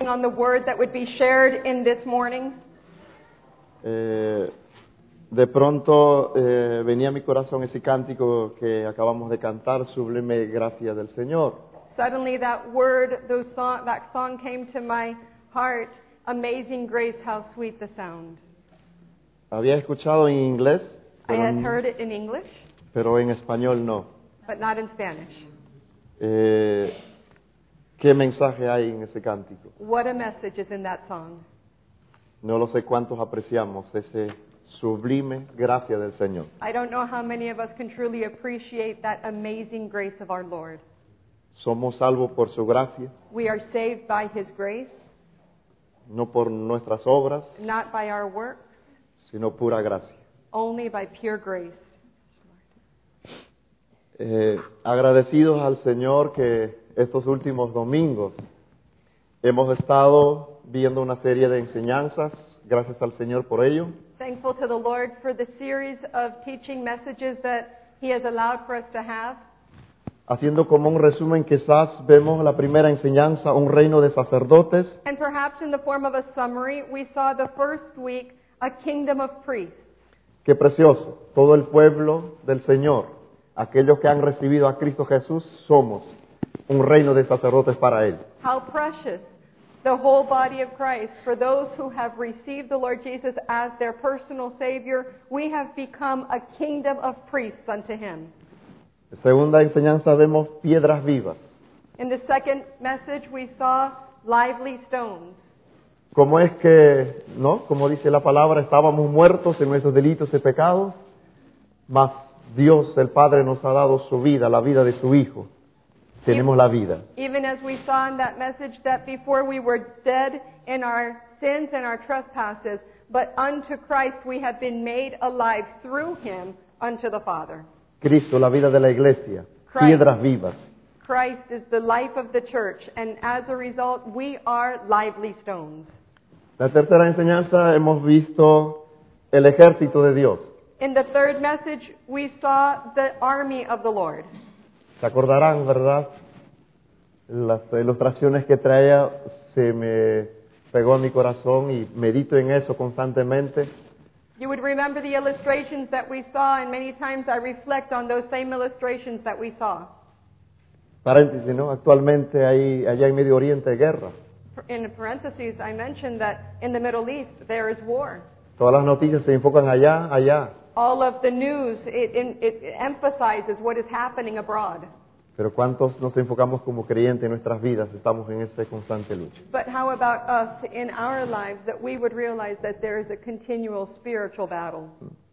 On the word that would be shared in this morning. De pronto venía a mi corazón ese cántico que acabamos de cantar, Sublime Gracia del Señor. Suddenly that song came to my heart, Amazing Grace, how sweet the sound. Había escuchado en inglés, I had heard it in English, pero en español no. but not in Spanish. ¿Qué mensaje hay en ese cántico? What a message is in that song. No lo sé cuántos apreciamos ese sublime gracia del Señor. I don't know how many of us can truly appreciate that amazing grace of our Lord. Somos salvos por su gracia, We are saved by His grace, no por nuestras obras, not by our works, sino pura gracia. only by pure grace. Agradecidos al Señor que estos últimos domingos hemos estado viendo una serie de enseñanzas, gracias al Señor por ello. Thankful to the Lord for the series of teaching messages that He has allowed for us to have. Haciendo como un resumen, quizás vemos la primera enseñanza, un reino de sacerdotes. And perhaps in the form of a summary, we saw the first week, a kingdom of priests. Qué precioso, todo el pueblo del Señor, aquellos que han recibido a Cristo Jesús, somos un reino de sacerdotes para Él. How precious the whole body of Christ. For those who have received the Lord Jesus as their personal Savior, we have become a kingdom of priests unto Him. En segunda enseñanza vemos piedras vivas. In the second message, we saw lively stones. ¿Cómo es que, no? Como dice la palabra, estábamos muertos en nuestros delitos y pecados, mas Dios, el Padre, nos ha dado su vida, la vida de su Hijo. Tenemos la vida. Even as we saw in that message that before we were dead in our sins and our trespasses, but unto Christ we have been made alive through Him unto the Father. Cristo, la vida de la iglesia, Christ. piedras vivas. Christ is the life of the church, and as a result, we are lively stones. La tercera enseñanza hemos visto el ejército de Dios. In the third message, we saw the army of the Lord. Se acordarán, ¿verdad? Las ilustraciones que traía se me pegó a mi corazón y medito en eso constantemente. You would remember the illustrations that we saw, and many times I reflect on those same illustrations that we saw. Paréntesis, ¿no? Actualmente hay allá en Medio Oriente guerra. In parentheses, I mentioned that in the Middle East there is war. Todas las noticias se enfocan allá. All of the news, it emphasizes what is happening abroad. Pero ¿cuántos nos enfocamos como creyentes en nuestras vidas? Estamos en esa constante lucha. But how about us in our lives, that we would realize that there is a continual spiritual battle?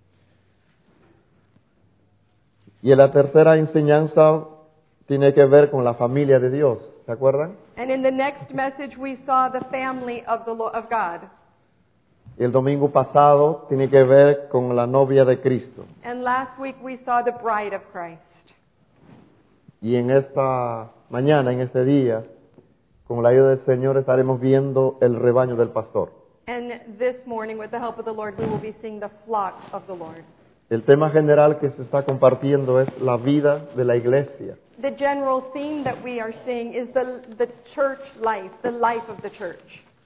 Y la tercera enseñanza tiene que ver con la familia de Dios. ¿Se acuerdan? And in the next message we saw the family of God. Y el domingo pasado tiene que ver con la novia de Cristo. And last week we saw the bride of Christ. Y en esta mañana, en este día, con la ayuda del Señor, estaremos viendo el rebaño del pastor. And this morning, with the help of the Lord, we will be seeing the flock of the Lord. El tema general que se está compartiendo es la vida de la iglesia. The general theme that we are seeing is the church life, the life of the church.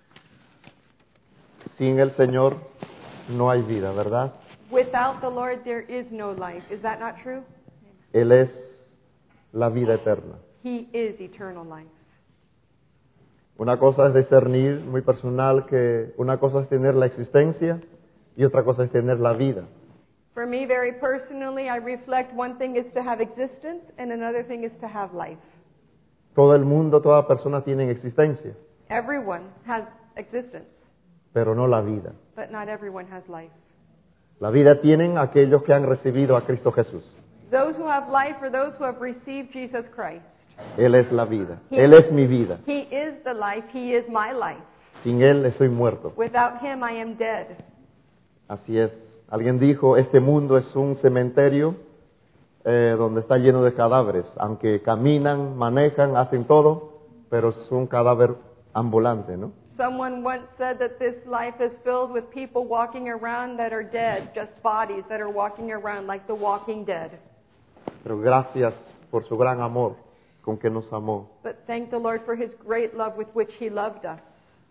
Sin el Señor no hay vida, ¿verdad? Without the Lord, there is no life. Is that not true? Él es la vida eterna. He is eternal life. Una cosa es discernir muy personal que una cosa es tener la existencia y otra cosa es tener la vida. For me, very personally, I reflect one thing is to have existence and another thing is to have life. Todo el mundo, toda persona tiene existencia, Everyone has existence, pero no la vida. but not everyone has life. La vida tienen aquellos que han recibido a Cristo Jesús. Those who have life are those who have received Jesus Christ. Él es la vida. Él es mi vida. He is the life. He is my life. Sin Él estoy muerto. Without Him, I am dead. Así es. Alguien dijo, este mundo es un cementerio donde está lleno de cadáveres. Aunque caminan, manejan, hacen todo, pero es un cadáver ambulante, ¿no? Someone once said that this life is filled with people walking around that are dead, just bodies that are walking around like the walking dead. Pero gracias por su gran amor con que nos amó. But thank the Lord for His great love with which He loved us.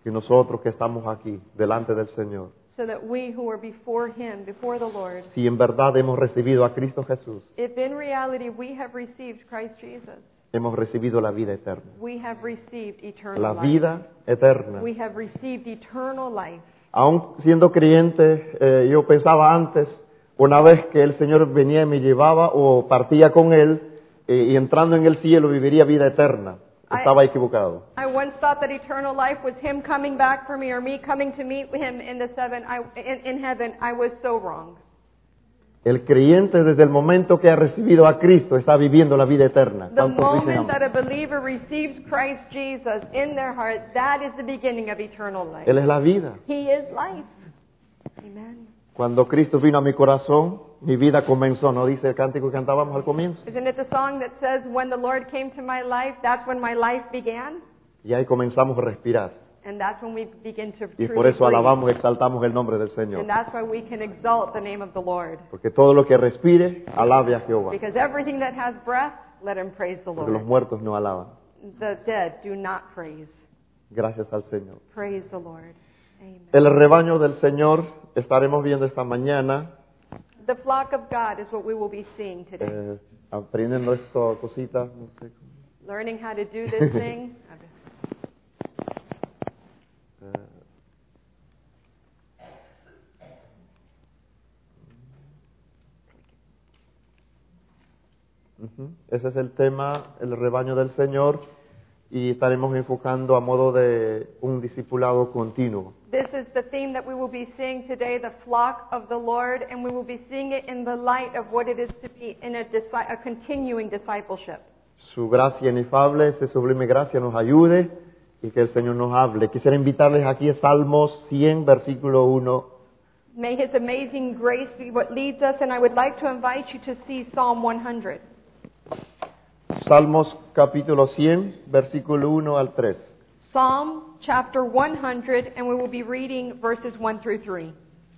que nosotros que estamos aquí delante del Señor, so that we who are before Him, before the Lord, si en verdad hemos recibido a Cristo Jesús, if in reality we have received Christ Jesus, hemos recibido la vida eterna. we have received eternal La life. vida eterna. We have received eternal life. Aún siendo creyente, yo pensaba antes, una vez que el Señor venía y me llevaba o partía con Él, y entrando en el cielo viviría vida eterna. Estaba equivocado. I once thought that eternal life was Him coming back for me or me coming to meet Him in heaven. I was so wrong. El creyente desde el momento que ha recibido a Cristo está viviendo la vida eterna. The ¿Cuántos dicen moment amén? that a believer receives Christ Jesus in their heart, that is the beginning of eternal life. Él es la vida. He is life. Amen. Cuando Cristo vino a mi corazón, mi vida comenzó, ¿no dice el cántico que cantábamos al comienzo? Isn't it the song that says, when the Lord came to my life, that's when my life began? Y ahí comenzamos a respirar. And that's when we begin to Y truly por eso breathe. alabamos y exaltamos el nombre del Señor. And that's why we can exalt the name of the Lord. Porque todo lo que respire, alabe a Jehová. Because everything that has breath, let him praise the Porque los Lord. muertos no alaban. The dead do not praise. Gracias al Señor. Praise the Lord. Amen. El rebaño del Señor estaremos viendo esta mañana, The flock of God is what we will be seeing today. aprendiendo esto, cositas, no sé. Learning how to do this thing. Ese es el tema, el rebaño del Señor, y estaremos enfocando a modo de un discipulado continuo. This is the theme that we will be seeing today, the flock of the Lord, and we will be seeing it in the light of what it is to be in a continuing discipleship. Su gracia inefable, esa sublime gracia nos ayude y que el Señor nos hable. Quisiera invitarles aquí a Salmos 100, versículo 1. May His amazing grace be what leads us, and I would like to invite you to see Psalm 100. Salmos capítulo 100, versículo 1 al 3. Psalm chapter 100, and we will be reading verses 1 through 3.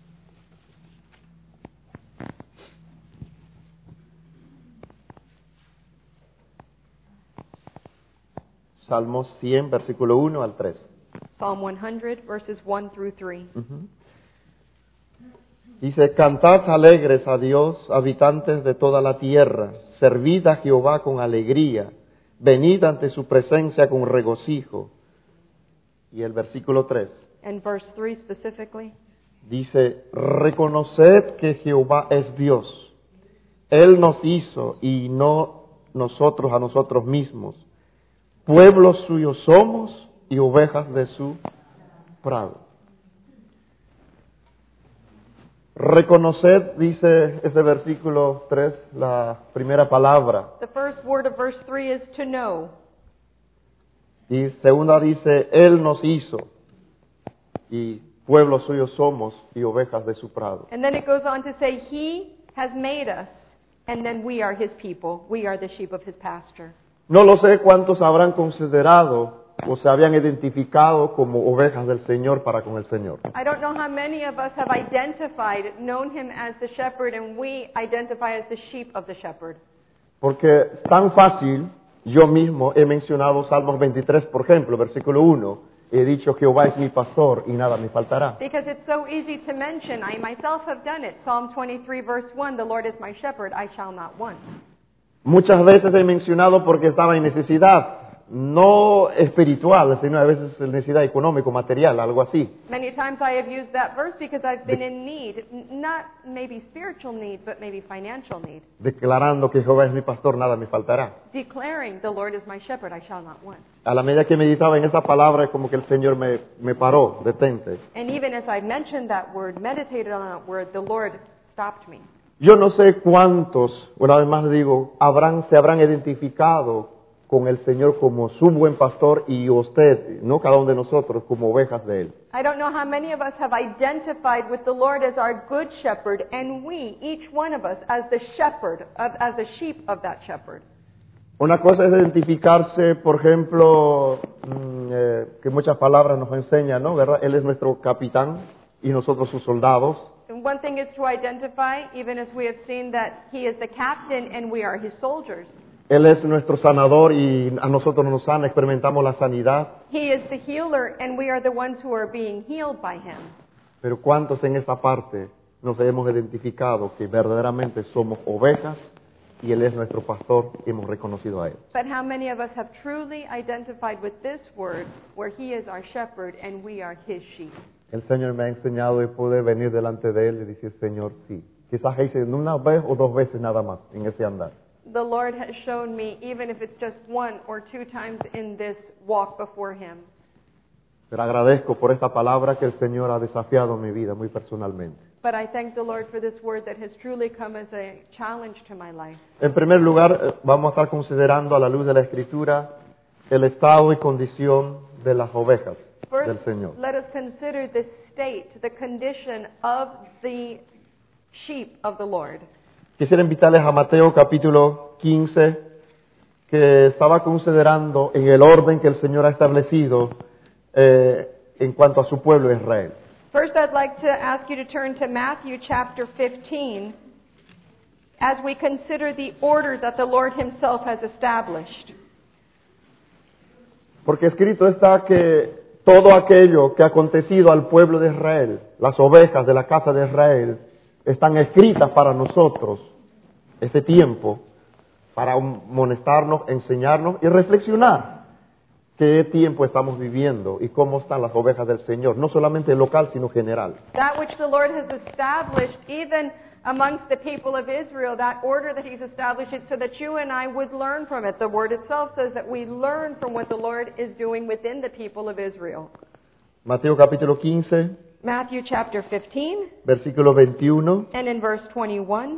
Salmos 100, versículo 1 al 3. Psalm 100, verses 1 through 3. Dice, cantad alegres a Dios, habitantes de toda la tierra, servid a Jehová con alegría, venid ante su presencia con regocijo. Y el versículo 3 And verse 3 specifically. dice, reconoced que Jehová es Dios. Él nos hizo y no nosotros a nosotros mismos. Pueblos suyos somos y ovejas de su prado. Reconoced, dice ese versículo 3, la primera palabra. The first word of verse 3 is to know. Y segunda dice, Él nos hizo y pueblos suyos somos y ovejas de su prado. And then it goes on to say, He has made us, and then we are His people. We are the sheep of His pasture. No lo sé cuántos habrán considerado o se habían identificado como ovejas del Señor para con el Señor. I don't know how many of us have identified, known Him as the shepherd, and we identify as the sheep of the shepherd. Porque es tan fácil, yo mismo he mencionado Salmos 23, por ejemplo, versículo 1. He dicho, Jehová es mi pastor y nada me faltará. Because it's so easy to mention. I myself have done it. Psalm 23, verse 1, the Lord is my shepherd, I shall not want. Muchas veces he mencionado porque estaba en necesidad, no espiritual, sino a veces en necesidad económico, material, algo así. Many times I have used that verse because I've been in need. Not maybe spiritual need, but maybe financial need. Declarando que Jehová es mi pastor, nada me faltará. Declaring, the Lord is my shepherd, I shall not want. A la medida que meditaba en esa palabra, es como que el Señor me paró, detente. And even as I mentioned that word, meditated on that word, the Lord stopped me. Yo no sé cuántos, una vez más digo, se habrán identificado con el Señor como su buen pastor y usted, no cada uno de nosotros, como ovejas de Él. I don't know how many of us have identified with the Lord as our good shepherd, and we, each one of us, as the shepherd, as the sheep of that shepherd. Una cosa es identificarse, por ejemplo, que muchas palabras nos enseñan, ¿no? ¿Verdad? Él es nuestro capitán y nosotros sus soldados. And one thing is to identify, even as we have seen that He is the captain and we are His soldiers. Él es nuestro sanador y a nosotros nos sana, experimentamos la sanidad. He is the healer, and we are the ones who are being healed by Him. Pero ¿cuántos en esta parte nos hemos identificado que verdaderamente somos ovejas y Él es nuestro pastor y hemos reconocido a Él? But how many of us have truly identified with this word, where He is our shepherd and we are His sheep? El Señor me ha enseñado y pude venir delante de Él y decir, Señor, sí. Quizás hice una vez o dos veces nada más en ese andar. The Lord has shown me, even if it's just one or two times in this walk before Him. Pero agradezco por esta palabra que el Señor ha desafiado mi vida muy personalmente. But I thank the Lord for this word that has truly come as a challenge to my life. En primer lugar, vamos a estar considerando a la luz de la Escritura el estado y condición de las ovejas del First, Señor. let us consider the state, the condition of the sheep of the Lord. Quisiera invitarles a Mateo capítulo 15, que estaba considerando en el orden que el Señor ha establecido en cuanto a su pueblo Israel. First, I'd like to ask you to turn to Matthew chapter 15 as we consider the order that the Lord Himself has established. Porque escrito está que todo aquello que ha acontecido al pueblo de Israel, las ovejas de la casa de Israel, están escritas para nosotros este tiempo, para amonestarnos, enseñarnos y reflexionar qué tiempo estamos viviendo y cómo están las ovejas del Señor, no solamente local, sino general. That which the Lord has established, even amongst the people of Israel, that order that He's established it so that you and I would learn from it. The Word itself says that we learn from what the Lord is doing within the people of Israel. Mateo capítulo 15, Matthew chapter 15 versículo 21. and in verse 21.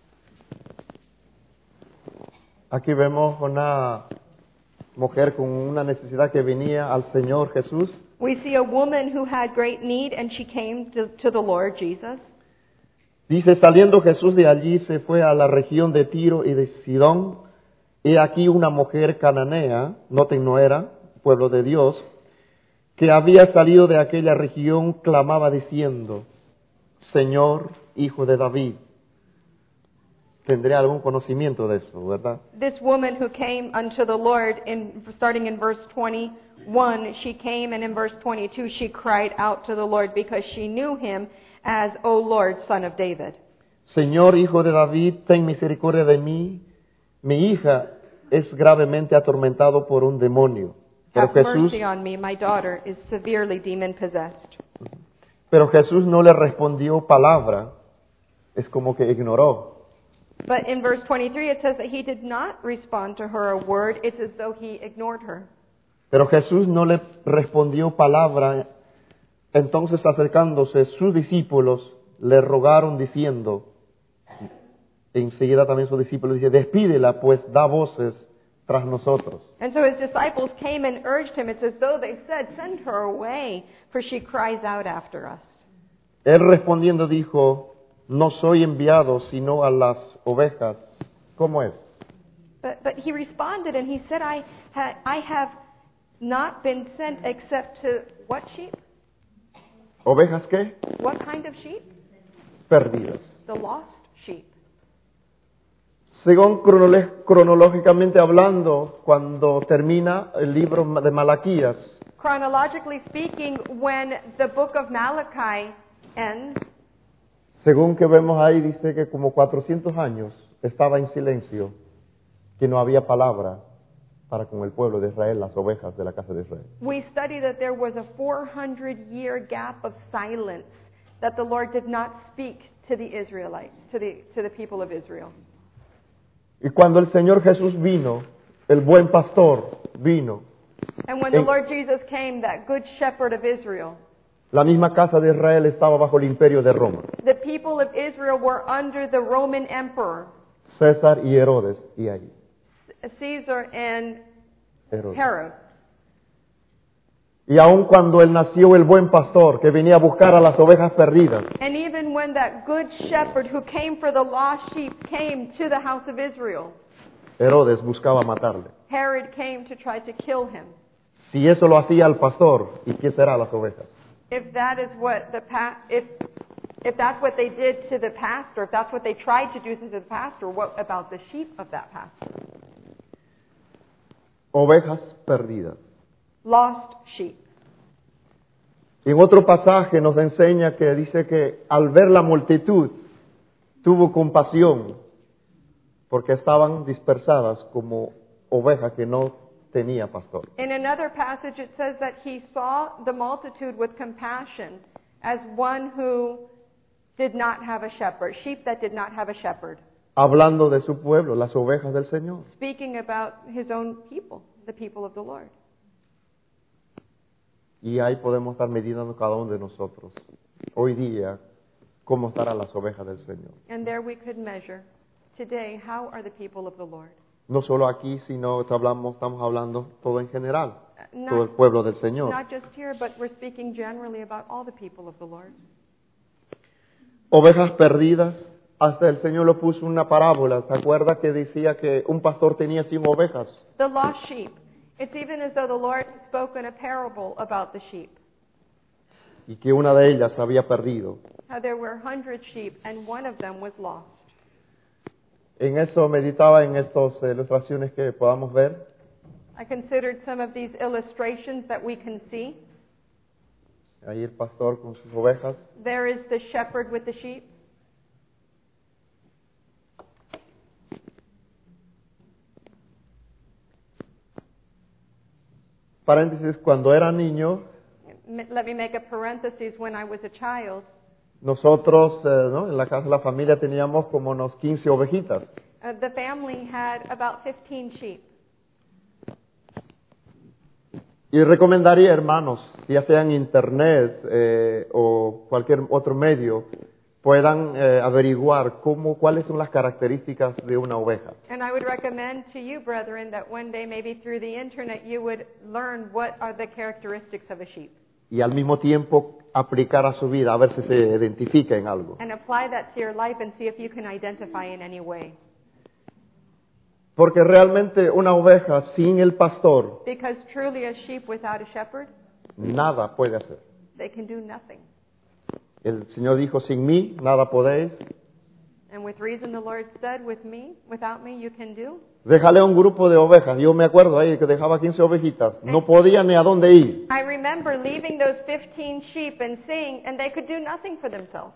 Aquí vemos una mujer con una necesidad que venía al Señor Jesús. We see a woman who had great need, and she came to the Lord Jesus. Dice, saliendo Jesús de allí, se fue a la región de Tiro y de Sidón. He aquí una mujer cananea, noten, no era pueblo de Dios, que había salido de aquella región, clamaba diciendo, Señor, Hijo de David. Tendré algún conocimiento de eso, ¿verdad? This woman who came unto the Lord, starting in verse 21, she came, and in verse 22 she cried out to the Lord because she knew Him as, O Lord, Son of David. Señor, Hijo de David, ten misericordia de mí. Mi hija es gravemente atormentado por un demonio. Pero Have Jesús, mercy on me, my daughter is severely demon-possessed. pero Jesús no le respondió palabra. Es como que ignoró. But in verse 23 it says that He did not respond to her a word. It's as though He ignored her. Pero Jesús no le respondió palabra. Entonces acercándose sus discípulos le rogaron diciendo, enseguida también sus discípulos dice, despídela pues da voces tras nosotros. And so His disciples came and urged Him. It's as though they said, send her away, for she cries out after us. Él respondiendo dijo, no soy enviado sino a las ovejas. ¿Cómo es? But He responded and He said, I have not been sent except to what sheep? ¿Ovejas qué? What kind of sheep? Perdidas. The lost sheep. Según cronológicamente hablando, cuando termina el libro de Malaquías, Chronologically speaking, when the book of Malachi ends, según que vemos ahí, dice que como 400 años estaba en silencio, que no había palabra para con el pueblo de Israel, las ovejas de la casa de Israel. we study that there was a 400-year gap of silence that the Lord did not speak to the Israelites, to the people of Israel. Y cuando el Señor Jesús vino, el buen pastor vino, And when the Lord Jesus came, that good shepherd of Israel, la misma casa de Israel estaba bajo el imperio de Roma, the people of Israel were under the Roman emperor, César y Herodes, y ahí. Caesar and Herodes. Herod. Y aun cuando él nació el buen pastor que venía a buscar a las ovejas perdidas, And even when that good shepherd who came for the lost sheep came to the house of Israel, Herodes buscaba matarle. Herod came to try to kill him. Si eso lo hacía el pastor, ¿y qué será las ovejas? If that is what if that's what they did to the pastor, if that's what they tried to do to the pastor, what about the sheep of that pastor? ovejas perdidas. lost sheep. En otro pasaje nos enseña que dice que al ver la multitud tuvo compasión porque estaban dispersadas como ovejas que no tenía pastor. In another passage, it says that he saw the multitude with compassion as one who did not have a shepherd, sheep that did not have a shepherd, Hablando de su pueblo, las ovejas del Señor. speaking about his own people, the people of the Lord. Y ahí podemos estar midiendo cada uno de nosotros. Hoy día, cómo estarán las ovejas del Señor. And there we could measure today, how are the people of the Lord? No solo aquí, sino estamos hablando todo en general, todo el Not, pueblo del Señor. not just here, but we're speaking generally about all the people of the Lord. Ovejas perdidas, hasta el Señor lo puso en una parábola. ¿Te acuerdas que decía que un pastor tenía 100 ovejas? The lost sheep. It's even as though the Lord had spoken a parable about the sheep. Y que una de ellas se había perdido. How there were 100 sheep and one of them was lost. En eso meditaba en estas ilustraciones que podamos ver. I considered some of these illustrations that we can see. Ahí el pastor con sus ovejas. There is the shepherd with the sheep. Paréntesis, cuando era niño, Let me make a parenthesis. When I was a child, nosotros ¿no? en la casa de la familia teníamos como unos 15 ovejitas. the family had about 15 sheep. Y recomendaría, hermanos, ya sea en internet o cualquier otro medio, puedan averiguar cuáles son las características de una oveja. And I would recommend to you, brethren, that one day, maybe through the internet, you would learn what are the characteristics of a sheep Y al mismo tiempo aplicar a su vida, a ver si se identifica en algo. and apply that to your life and see if you can identify in any way. Porque realmente una oveja sin el pastor, Because truly a sheep without a shepherd, nada puede hacer. they can do nothing. El Señor dijo, sin mí nada podéis. And with reason the Lord said, without me you can do. Déjale a un grupo de ovejas. Yo me acuerdo ahí que dejaba 15 ovejitas. No podía ni a dónde ir. I remember leaving those 15 sheep and seeing, and they could do nothing for themselves.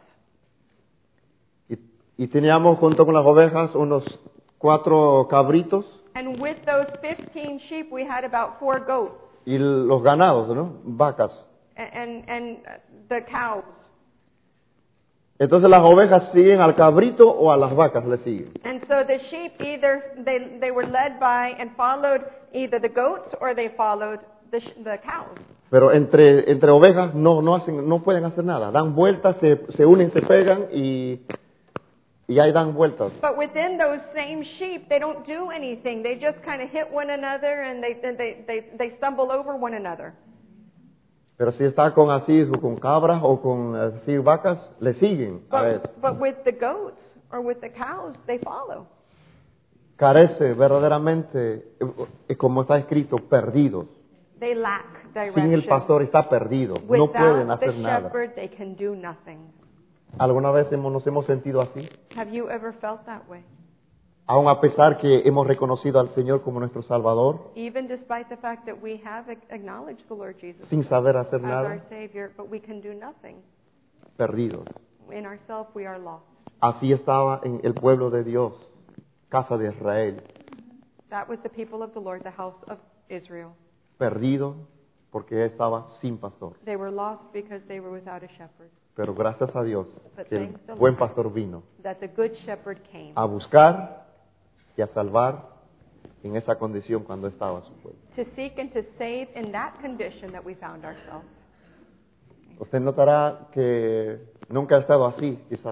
Y teníamos junto con las ovejas unos 4 cabritos And with those 15 sheep, we had about 4 goats y los ganados, ¿no? Vacas. and the cows. Entonces las ovejas siguen al cabrito o a las vacas le siguen. And so the sheep either they were led by and followed either the goats or they followed the cows. Pero entre ovejas no pueden hacer nada. Dan vueltas, se unen, se pegan y ahí dan vueltas. But within those same sheep, they don't do anything. They just kind of hit one another and they stumble over one another. Pero si está con así, o con cabras o con así vacas, le siguen a veces. But with the goats or with the cows, they follow. Carece verdaderamente, como está escrito, perdidos. They lack Sin el direction. pastor está perdido. No pueden Without the hacer nada. shepherd, they can do nothing. ¿Alguna vez nos hemos sentido así? Have you ever felt that way? Aun a pesar que hemos reconocido al Señor como nuestro Salvador, Even despite the fact that we have acknowledged the Lord Jesus sin saber hacer as our nada, Savior, but we can do nothing. perdidos. In ourselves, we are lost. Así estaba en el pueblo de Dios, casa de Israel, That was the people of the Lord, the house of Israel. perdido porque estaba sin pastor. They were lost because they were without a shepherd. Pero gracias a Dios que el Thanks the buen Lord. pastor vino That the good shepherd came a buscar y a salvar en esa condición cuando estaba su pueblo. to seek and to save in that condition that we found ourselves. Usted notará que nunca ha estado así, quizás.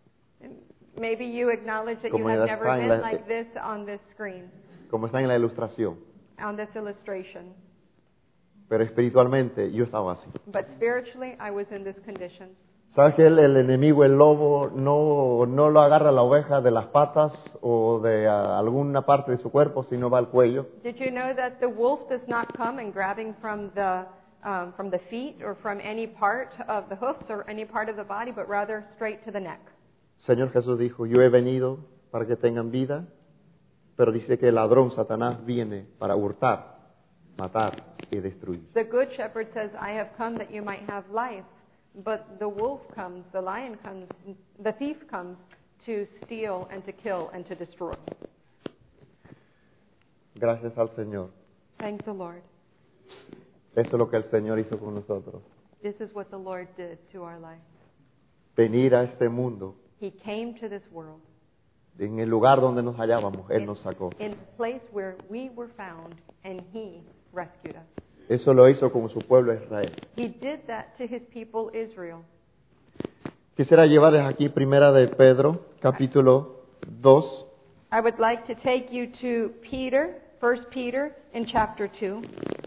Maybe you acknowledge that you Como have está never en been la- like this on this screen, como está en la ilustración. on this illustration. Pero espiritualmente yo estaba así. But spiritually, I was in this condition. ¿Sabes que el enemigo, el lobo, no lo agarra la oveja de las patas o de alguna parte de su cuerpo, sino va al cuello? Did you know that the wolf does not come and grabbing from the feet or from any part of the hoofs or any part of the body, but rather straight to the neck? Señor Jesús dijo, yo he venido para que tengan vida pero dice que el ladrón, Satanás, viene para hurtar, matar y destruir. The good shepherd says, I have come that you might have life. But the wolf comes, the lion comes, the thief comes to steal and to kill and to destroy. Gracias al Señor. Thank the Lord. Eso es lo que el Señor hizo con nosotros. This is what the Lord did to our life. Venir a este mundo, He came to this world en el lugar donde nos hallábamos, Él nos sacó. in the place where we were found, and He rescued us. Eso lo hizo con su pueblo Israel. He did that to His people Israel. Quisiera llevarles aquí Primera de Pedro, capítulo 2. I would like to take you to Peter, 1 Peter in chapter 2.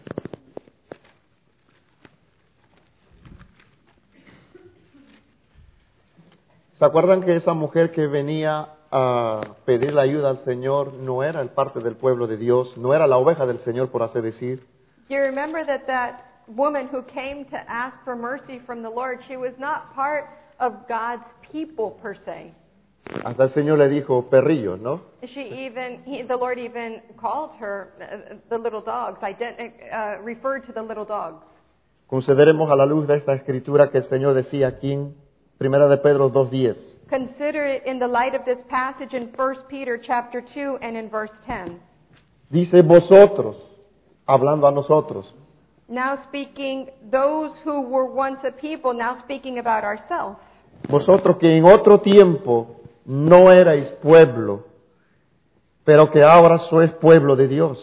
¿Se acuerdan que esa mujer que venía a pedir la ayuda al Señor no era el parte del pueblo de Dios, no era la oveja del Señor, por así decir? Do you remember that woman who came to ask for mercy from the Lord, she was not part of God's people per se. Hasta el Señor le dijo perrillos, ¿no? The Lord even called her the little dogs, referred to the little dogs. Consideremos a la luz de esta escritura que el Señor decía aquí en Primera de Pedro 2:10. Consider it in the light of this passage in 1 Peter chapter 2 and in verse 10. Dice vosotros, hablando a nosotros. Now speaking, those who were once a people, now speaking about ourselves. Vosotros que en otro tiempo no erais pueblo, pero que ahora sois pueblo de Dios.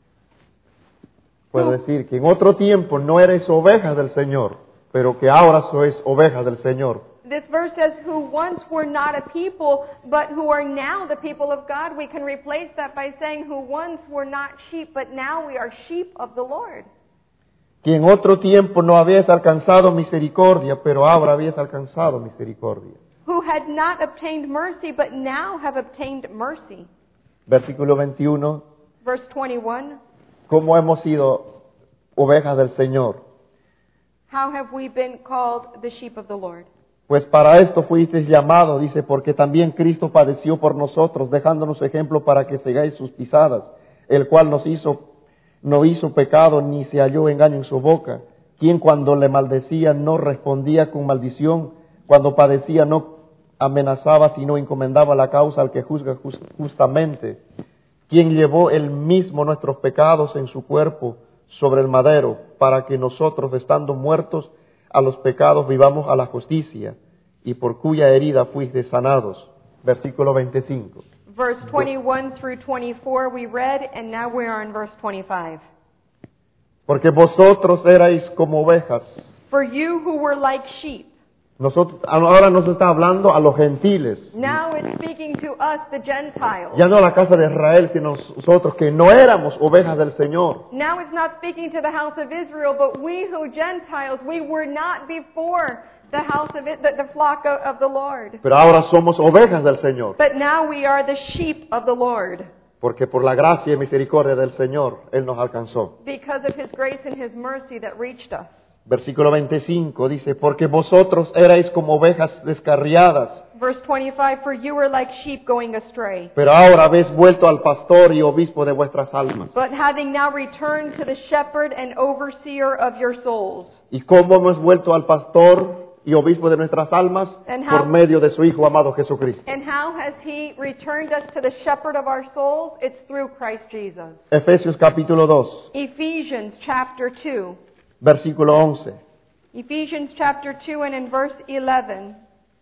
Puedo decir que en otro tiempo no erais ovejas del Señor, pero que ahora sois ovejas del Señor. This verse says, who once were not a people, but who are now the people of God. We can replace that by saying, who once were not sheep, but now we are sheep of the Lord. Que en otro tiempo no habíais alcanzado misericordia, pero ahora habéis alcanzado misericordia. Who had not obtained mercy, but now have obtained mercy. Versículo 21. Verse 21. ¿Cómo hemos sido ovejas del Señor? How have we been called the sheep of the Lord? Pues para esto fuisteis llamados, dice, porque también Cristo padeció por nosotros, dejándonos ejemplo para que sigáis sus pisadas, el cual no hizo pecado ni se halló engaño en su boca, quien cuando le maldecía no respondía con maldición, cuando padecía no amenazaba, sino encomendaba la causa al que juzga justamente, quien llevó él mismo nuestros pecados en su cuerpo sobre el madero, para que nosotros, estando muertos a los pecados, vivamos a la justicia, y por cuya herida fuisteis sanados. Versículo 25. Verse 21 through 24 we read, and now we are in verse 25. Porque vosotros erais como ovejas. For you who were like sheep. Ahora nos está hablando a los gentiles. Now it's speaking to us, the Gentiles. Ya no a la casa de Israel, sino nosotros que no éramos ovejas del Señor. Now it's not speaking to the house of Israel, but we who Gentiles, we were not before the house of it, the flock of the Lord. Pero ahora somos ovejas del Señor. But now we are the sheep of the Lord. Porque por la gracia y misericordia del Señor, Él nos alcanzó. Because of His grace and His mercy that reached us. Versículo 25 dice, porque vosotros erais como ovejas descarriadas. Verse 25, for you were like sheep going astray. Pero ahora habéis vuelto al pastor y obispo de vuestras almas. But having now returned to the shepherd and overseer of your souls. ¿Y cómo hemos vuelto al pastor y obispo de nuestras almas? Por medio de su Hijo amado Jesucristo. And how has He returned us to the shepherd of our souls? It's through Christ Jesus. Efesios capítulo 2. Ephesians chapter 2. Versículo 11. Ephesians chapter 2 and in verse 11.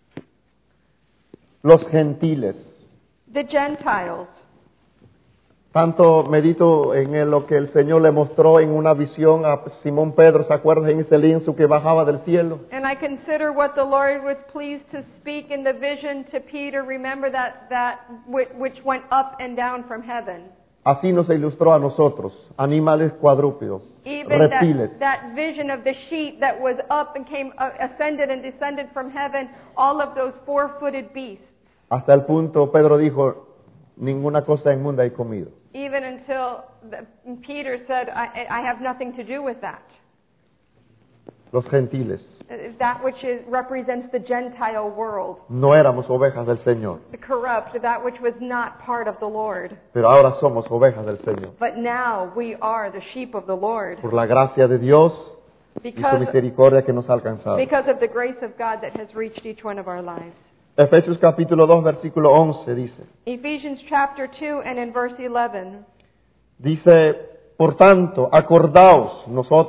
Los gentiles. The Gentiles. Tanto medito en lo que el Señor le mostró en una visión a Simón Pedro, ¿se acuerdan? En ese lienzo que bajaba del cielo. And I consider what the Lord was pleased to speak in the vision to Peter. Remember that which went up and down from heaven. Así nos ilustró a nosotros, animales cuadrúpedos, reptiles. That vision of the sheep that was up and came, ascended and descended from heaven, all of those four-footed beasts. Hasta el punto Pedro dijo, ninguna cosa inmunda he comido. Even until Peter said, I have nothing to do with that. Los gentiles. that which represents the Gentile world, no éramos ovejas del Señor, the corrupt, that which was not part of the Lord. pero ahora somos ovejas del Señor. But now we are the sheep of the Lord Por la gracia de Dios y su because misericordia que nos ha alcanzado. of the grace of God that has reached each one of our lives. Efesios capítulo 2, versículo 11 dice, Ephesians chapter 2 and in verse 11. dice, por tanto, acordaos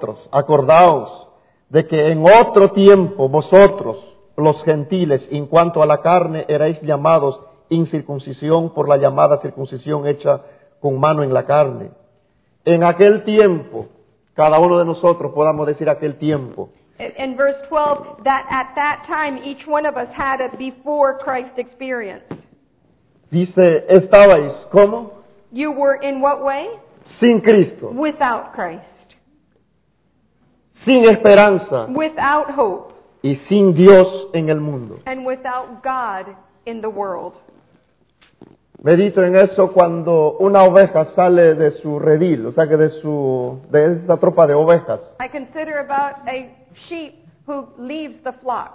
de que en otro tiempo vosotros, los gentiles, en cuanto a la carne, erais llamados incircuncisión por la llamada circuncisión hecha con mano en la carne. En aquel tiempo, cada uno de nosotros podamos decir aquel tiempo. In verse 12, that at that time each one of us had a before Christ experience. Dice, estabais, ¿cómo? You were in what way? Sin Cristo, Without Christ. sin esperanza Without hope. y sin Dios en el mundo. And without God in the world. Medito en eso cuando una oveja sale de su redil, o sea que de esa tropa de ovejas. I consider about a sheep who leaves the flock.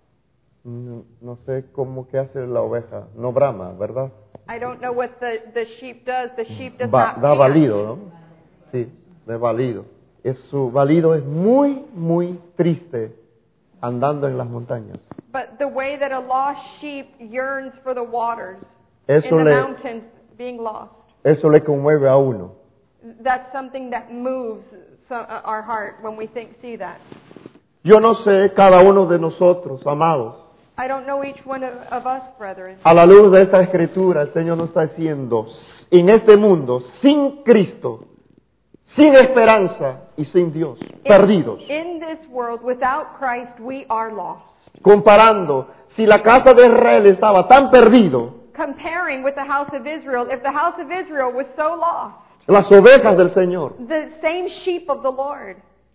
No sé cómo que hace la oveja, no brama, ¿verdad? I don't know what the sheep does. The sheep does Da not pant. balido, ¿no? Sí, de balido. Su balido es muy, muy triste andando en las montañas. But the way that a lost sheep yearns for the waters Eso in the le, mountains being lost. eso le conmueve a uno. That's something that moves our heart when we see that. Yo no sé, cada uno de nosotros, amados, I don't know each one of us, brethren. a la luz de esta escritura, el Señor nos está diciendo, en este mundo, sin Cristo, sin esperanza y sin Dios, perdidos. In this world, without Christ, we are lost. Comparando, si la casa de Israel estaba tan perdido, Comparing with the house of Israel, if the house of Israel was so lost, las ovejas del Señor, the same sheep of the Lord,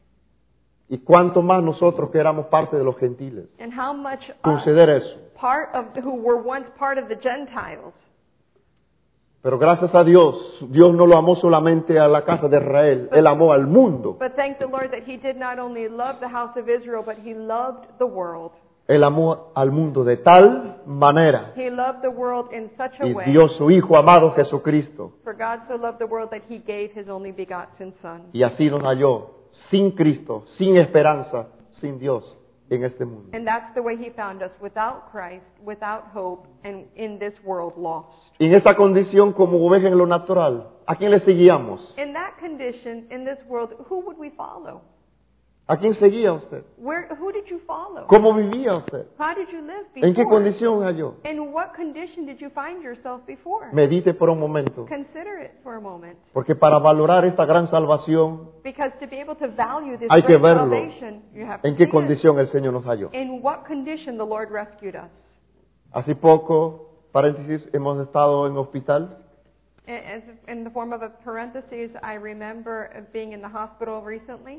y cuánto más nosotros que éramos parte de los gentiles. and how much us, Considera eso. part of who were once part of the Gentiles. Pero gracias a Dios, Dios no lo amó solamente a la casa de Israel, Él amó al mundo. But thank the Lord that He did not only love the house of Israel, but He loved the world. Él amó al mundo de tal manera He loved the world in such a y way. dio su Hijo amado Jesucristo. For God so loved the world that He gave His only begotten Son. Y así nos halló, sin Cristo, sin esperanza, sin Dios en este mundo. And that's the way He found us, without Christ, without hope, and in this world lost. Y en esa condición como oveja en lo natural, ¿a quién le seguíamos? In that condition, in this world, who would we follow? ¿A quién seguía usted? Who did you follow? ¿Cómo vivía usted? How did you live before? ¿En qué condición halló? In what condition did you find yourself before? Medite por un momento, Consider it for a moment. porque para valorar esta gran salvación, Because to be able to value this hay que great verlo salvation, you have to en qué see it. condición el Señor nos halló. In what condition the Lord rescued us. Hace poco, paréntesis, hemos estado en hospital In the form of a parenthesis, I remember being in the hospital recently.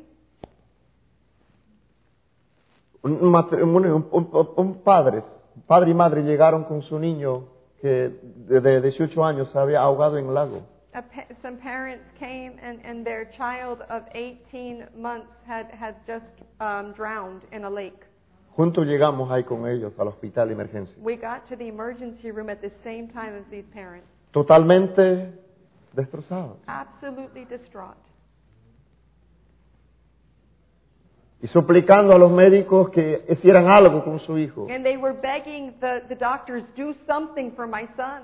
un padre y madre llegaron con su niño que de 18 años se había ahogado en el lago. Some parents came and their child of 18 months had just drowned in a lake. Juntos llegamos ahí con ellos al hospital de emergencia. We got to the emergency room at the same time as these parents. Totalmente destrozados. Absolutely distraught. Y suplicando a los médicos que hicieran algo con su hijo. And they were begging the doctors, do something for my son.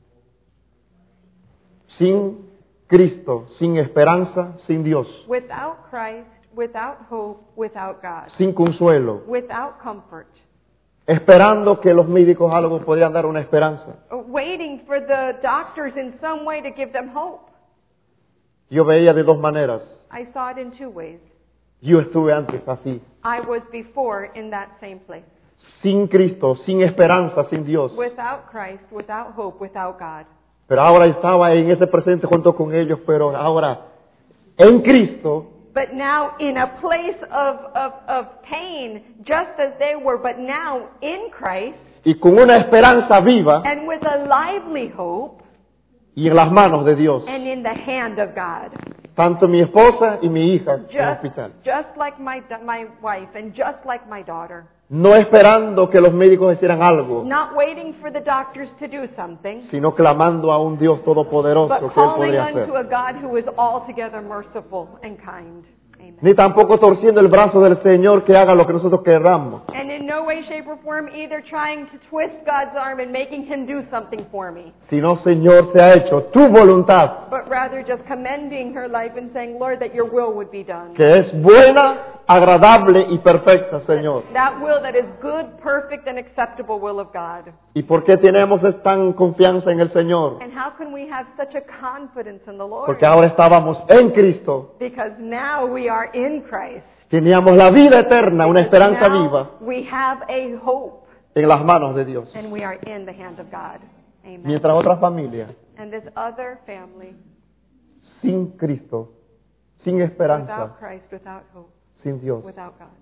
Sin Cristo, sin esperanza, sin Dios, Without Christ, without hope, without God. sin consuelo, Without comfort. esperando que los médicos algo podían dar una esperanza. Waiting for the doctors in some way to give them hope. Yo veía de dos maneras. I saw it in two ways. Yo estuve antes así, I was before in that same place. sin Cristo, sin esperanza, sin Dios. Without Christ, without hope, without God. Pero ahora estaba en ese presente junto con ellos, pero ahora en Cristo, But now in a place of pain, just as they were, but now in Christ, y con una esperanza viva and with a lively hope, y en las manos de Dios. and in the hand of God. tanto mi esposa y mi hija en el hospital. Just like my wife and just like my daughter. No esperando que los médicos hicieran algo, Not waiting for the doctors to do something, sino clamando a un Dios todopoderoso but que Él calling podría unto hacer. a God who is altogether merciful and kind. Amen. Ni tampoco torciendo el brazo del Señor que haga lo que nosotros queramos, And in no way, shape, or form either trying to twist God's arm and making Him do something for me, sino Señor, se ha hecho tu voluntad, but rather just commending her life and saying, Lord, that your will would be done. que es buena, agradable y perfecta, Señor. That will that is good, perfect, and acceptable will of God. ¿Y por qué tenemos tan confianza en el Señor? And how can we have such a confidence in the Lord? Porque ahora estábamos en Cristo, Because now we are in Christ. teníamos la vida eterna, una esperanza Now viva we have a hope, en las manos de Dios. and we are in the hand of God. Amen. Mientras otra familia, And this other family, sin Cristo, sin esperanza, without Christ, without hope, sin Dios, without God,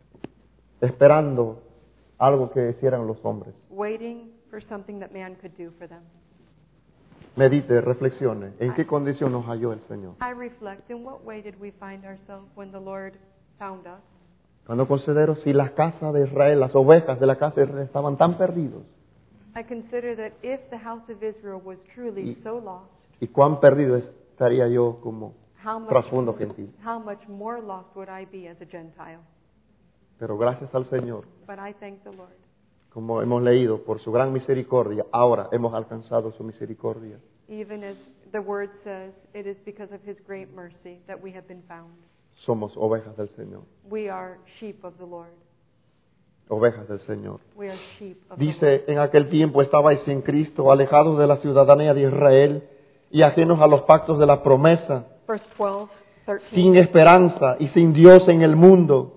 esperando algo que hicieran los hombres. waiting for something that man could do for them. Medite, reflexione, ¿en qué condición nos halló el Señor? I reflect, in what way did we find ourselves when the Lord found us? Cuando considero si las casas de Israel, las ovejas de la casa de Israel estaban tan perdidos, I consider that if the house of Israel was truly so lost, y cuán perdido estaría yo como how much, trasfondo gentil. how much more lost would I be as a Gentile? Pero gracias al Señor, But I thank the Lord. como hemos leído, por su gran misericordia, ahora hemos alcanzado su misericordia. Even as the word says, it is because of His great mercy that we have been found. Somos ovejas del Señor, We are sheep of the Lord. ovejas del Señor. We are sheep of the Lord. Dice, en aquel tiempo estabais sin Cristo, alejados de la ciudadanía de Israel y ajenos a los pactos de la promesa, Verse 12, 13. sin esperanza y sin Dios en el mundo.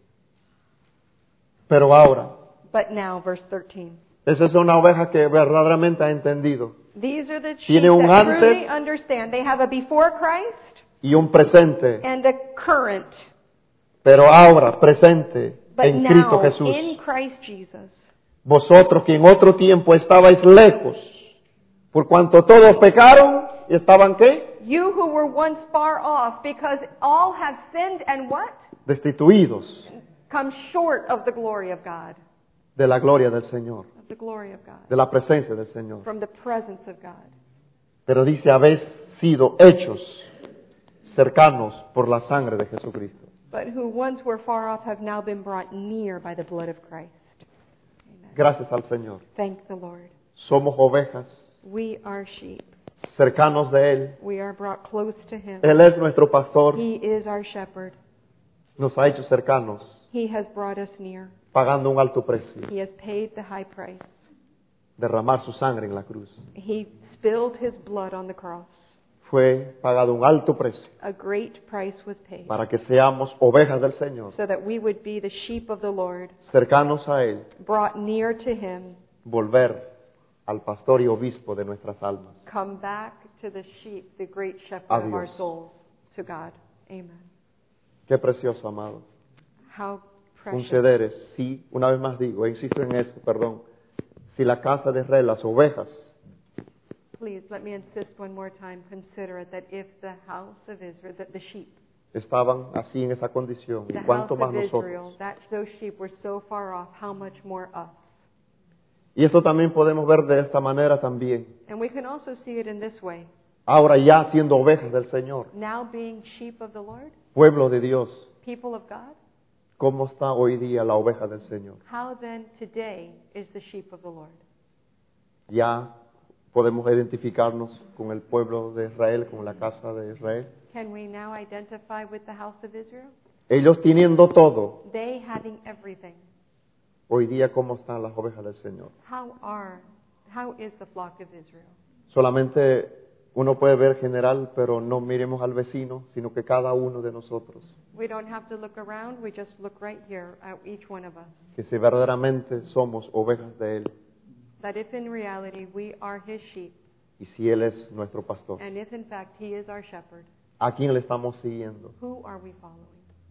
Pero ahora, But now, verse 13. esa es una oveja que verdaderamente ha entendido. These are the sheep Tiene un that antes truly understand. They have a before Christ Y un presente, and a current. pero ahora presente But en Cristo now, Jesús. in Christ Jesus, Vosotros que en otro tiempo estabais lejos, por cuanto todos pecaron y estaban ¿qué? you who were once far off, because all have sinned and what? Destituidos Come short of the glory of God. de la gloria del Señor, Of the glory of God. de la presencia del Señor. From the presence of God. Pero dice, habéis sido hechos cercanos por la sangre de Jesucristo. But who once were far off have now been brought near by the blood of Christ. Amen. Gracias al Señor. Thank the Lord. Somos ovejas We are sheep. cercanos de Él. We are brought close to Him. Él es nuestro pastor. He is our shepherd. Nos ha hecho cercanos, He has brought us near. pagando un alto precio. He has paid the high price. Derramar su sangre en la cruz. He spilled His blood on the cross. Fue pagado un alto precio A great price was paid para que seamos ovejas del Señor, so that we would be the sheep of the Lord, cercanos a Él, brought near to Him, volver al pastor y obispo de nuestras almas. come back to the sheep, the great shepherd A of our Dios. souls, to God. Amen. Qué precioso, amado. How precious. Consideres, sí, una vez más digo, insisto en eso, perdón, si la casa de Israel, las ovejas, Please let me insist one more time. Consider it that if the house of Israel, the sheep, estaban así en esa condición, the ¿y house cuánto más of Israel, nosotros? that those sheep were so far off, how much more us? Y esto también podemos ver de esta manera también. And we can also see it in this way. Ahora ya siendo ovejas del Señor, Now being sheep of the Lord, pueblo de Dios, people of God, ¿cómo está hoy día la oveja del Señor? how then today is the sheep of the Lord? Ya podemos identificarnos con el pueblo de Israel, con la casa de Israel. Can we now identify with the house of Israel? Ellos teniendo todo, They having everything. hoy día ¿cómo están las ovejas del Señor? How is the flock of Israel? Solamente uno puede ver general, pero no miremos al vecino, sino que cada uno de nosotros, We don't have to look around, we just look right here at each one of us. que si verdaderamente somos ovejas de Él, That if in reality we are His sheep, y si Él es nuestro pastor, and if in fact He is our shepherd, ¿a quién le estamos siguiendo? who are we following?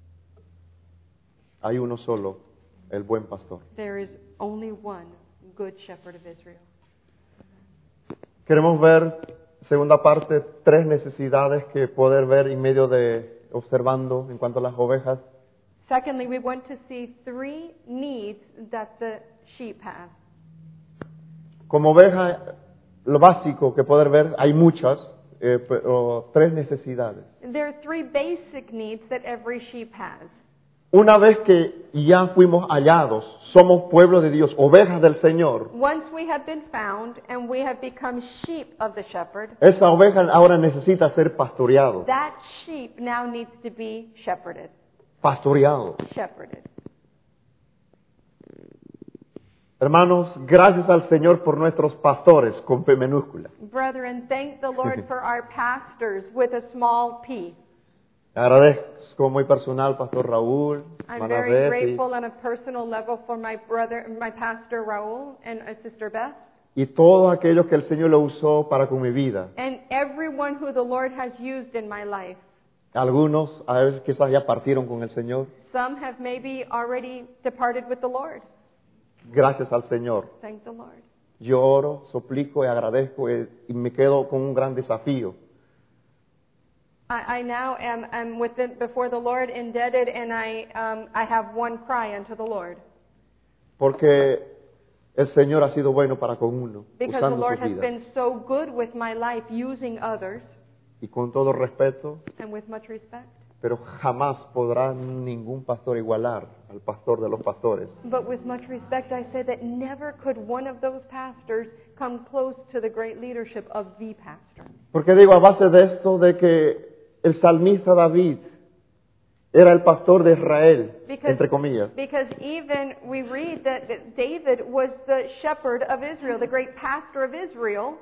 Hay uno solo, el buen pastor. There is only one good shepherd of Israel. Queremos ver segunda parte, 3 necesidades que poder ver en medio de observando en cuanto a las ovejas. Secondly, we want to see 3 needs that the sheep have. Como oveja, lo básico que poder ver, hay muchas, pero 3 necesidades. There are 3 basic needs that every sheep has. Una vez que ya fuimos hallados, somos pueblo de Dios, ovejas del Señor, Once we have been found and we have become sheep of the shepherd, esa oveja ahora necesita ser pastoreado. that sheep now needs to be shepherded. Pastoreado. Shepherded. Hermanos, gracias al Señor por nuestros pastores con P minúscula. Brethren, thank the Lord for our pastors with a small p. Agradezco muy personal, Pastor Raúl, I'm hermana very Betty, grateful on a personal level for my brother, my pastor Raul and sister Beth, y todos aquellos que el Señor lo usó para con mi vida. and everyone who the Lord has used in my life. Algunos a veces quizás ya partieron con el Señor. Some have maybe already departed with the Lord. Gracias al Señor. Thank the Lord. Yo oro, suplico y agradezco y me quedo con un gran desafío. I now am before the Lord indebted, and I have one cry unto the Lord. Porque el Señor ha sido bueno para con uno, Because the usando Lord su has vida. been so good with my life, using others, Y con todo respeto, and with much respect. pero jamás podrá ningún pastor igualar al pastor de los pastores. But with much respect, I say that never could one of those pastors come close to the great leadership of the pastor. Porque digo a base de esto, de que el salmista David era el pastor de Israel, entre comillas. Because even we read that David was the shepherd of Israel, the great pastor of Israel.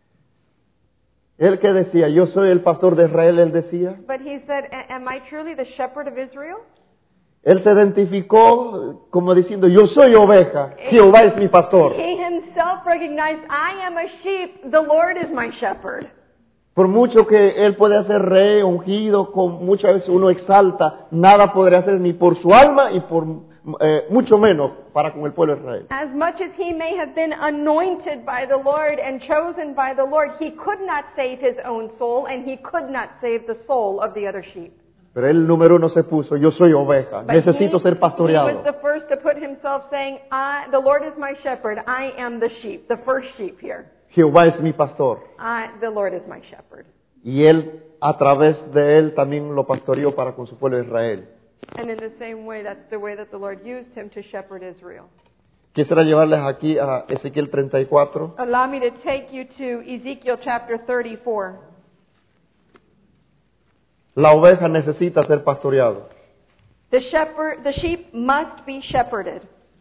Él que decía, yo soy el pastor de Israel, él decía. But he said, am I truly the shepherd of Israel? Él se identificó como diciendo, yo soy oveja, Jehová es mi pastor. He himself recognized, I am a sheep, the Lord is my shepherd. Por mucho que él puede hacer rey, ungido, con muchas veces uno exalta, nada podría hacer ni por su alma y por mucho menos para con el pueblo de Israel. As much as he may have been anointed by the Lord and chosen by the Lord, he could not save his own soul, and he could not save the soul of the other sheep. Pero él número 1 se puso, yo soy oveja, But necesito ser he pastoreado. was the first to put himself saying, the Lord is my shepherd, I am the sheep, the first sheep here. Jehová es mi pastor. The Lord is my shepherd. Y él, a través de él, también lo pastoreó para con su pueblo de Israel. And in the same way, that's the way that the Lord used him to shepherd Israel. Quisiera llevarles aquí a Ezequiel 34. Allow me to take you to Ezekiel chapter 34. La oveja necesita ser pastoreado. The sheep must be shepherded.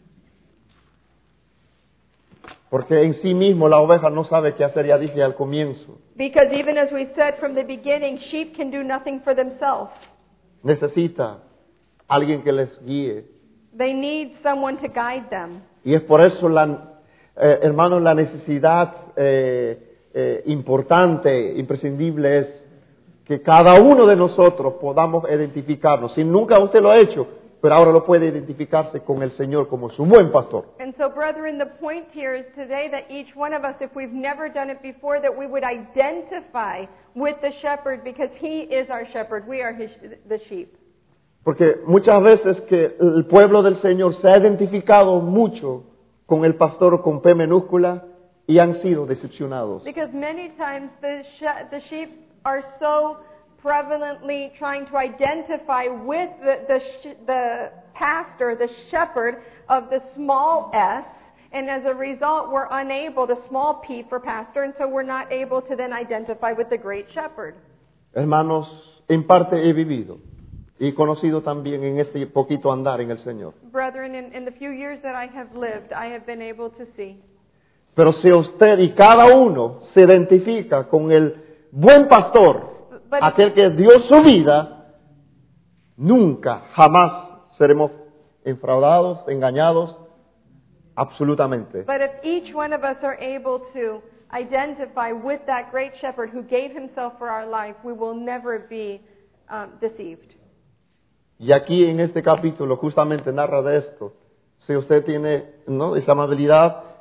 Porque en sí mismo la oveja no sabe qué hacer, ya dije al comienzo. Because even as we said from the beginning, sheep can do nothing for themselves. Necesita alguien que les guíe. They need someone to guide them. Y es por eso, hermanos, la necesidad importante, imprescindible es que cada uno de nosotros podamos identificarnos. Si nunca usted lo ha hecho, pero ahora lo puede identificarse con el Señor como su buen pastor. And so, brethren, the point here is today that each one of us, if we've never done it before, that we would identify with the shepherd because he is our shepherd. We are the sheep. Porque muchas veces que el pueblo del Señor se ha identificado mucho con el pastor con P minúscula y han sido decepcionados. Because many times the sheep are so prevalently trying to identify with the pastor, the shepherd of the small s, and as a result we're unable, the small p for pastor, and so we're not able to then identify with the great shepherd. Hermanos, en parte he vivido y conocido también en este poquito andar en el Señor. Brethren, in the few years that I have lived, I have been able to see. Pero si usted y cada uno se identifica con el buen pastor, aquel que dio su vida, nunca, jamás seremos enfraudados, engañados, absolutamente. But if each one of us are able to identify with that great shepherd who gave himself for our life, we will never be deceived. Y aquí en este capítulo justamente narra de esto. Si usted tiene esa amabilidad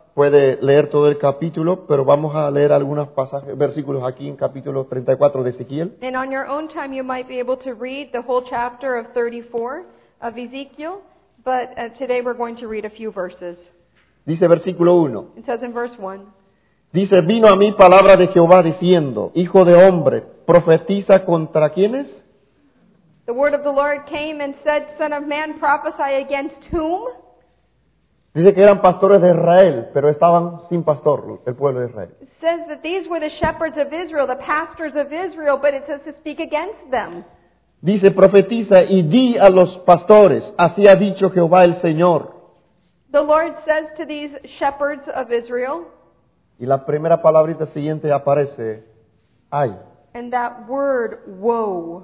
puede leer todo el capítulo, pero vamos a leer algunos pasajes, versículos aquí en capítulo 34 de Ezequiel. And on your own time, you might be able to read the whole chapter of 34 of Ezekiel, but today we're going to read a few verses. Dice versículo 1. It says in verse 1, Dice, vino a mí palabra de Jehová diciendo, hijo de hombre, profetiza contra quiénes? the word of the Lord came and said, Son of man, prophesy against whom? Dice que eran pastores de Israel, pero estaban sin pastor, el pueblo de Israel. It says that these were the shepherds of Israel, the pastors of Israel, but it says to speak against them. Dice, profetiza y di a los pastores, así ha dicho Jehová el Señor. The Lord says to these shepherds of Israel, Y la primera palabrita siguiente aparece, ay. and that word, woe.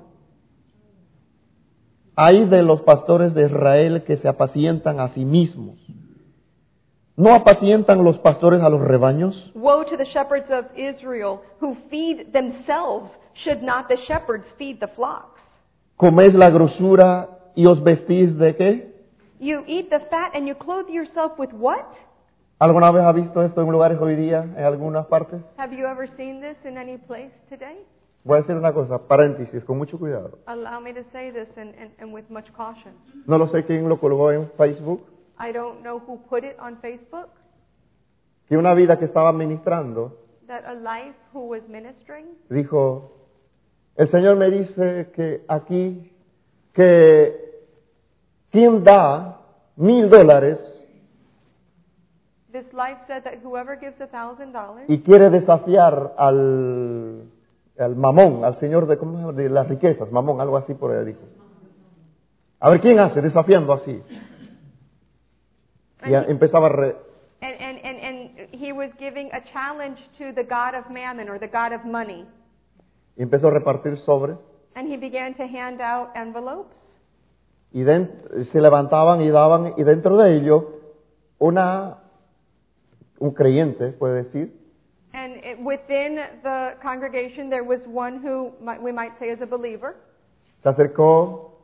Ay de los pastores de Israel que se apacientan a sí mismos. ¿No apacientan los pastores a los rebaños? Woe to the shepherds of Israel who feed themselves. Should not the shepherds feed the flocks? ¿Coméis la grosura y os vestís de qué? You eat the fat and you clothe yourself with what? ¿Alguna vez ha visto esto en lugares hoy día, en algunas partes? Have you ever seen this in any place today? Voy a decir una cosa, paréntesis, con mucho cuidado. Allow me to say this and with much caution. No lo sé quién lo colgó en Facebook, I don't know who put it on Facebook, que una vida que estaba ministrando, that a life who was ministering dijo, el Señor me dice que aquí, que quien da $1,000 this life said that whoever gives $1,000 y quiere desafiar al mamón, al Señor de, ¿cómo se llama? De las riquezas, mamón, algo así por ahí dijo. A ver, ¿quién hace desafiando así? Y empezaba and he was giving a challenge to the god of mammon or the god of money. y empezó a repartir sobres And he began to hand out envelopes. y se levantaban y daban y dentro de ellos un creyente, puede decir, And within the congregation there was one who we might say is a believer. se acercó,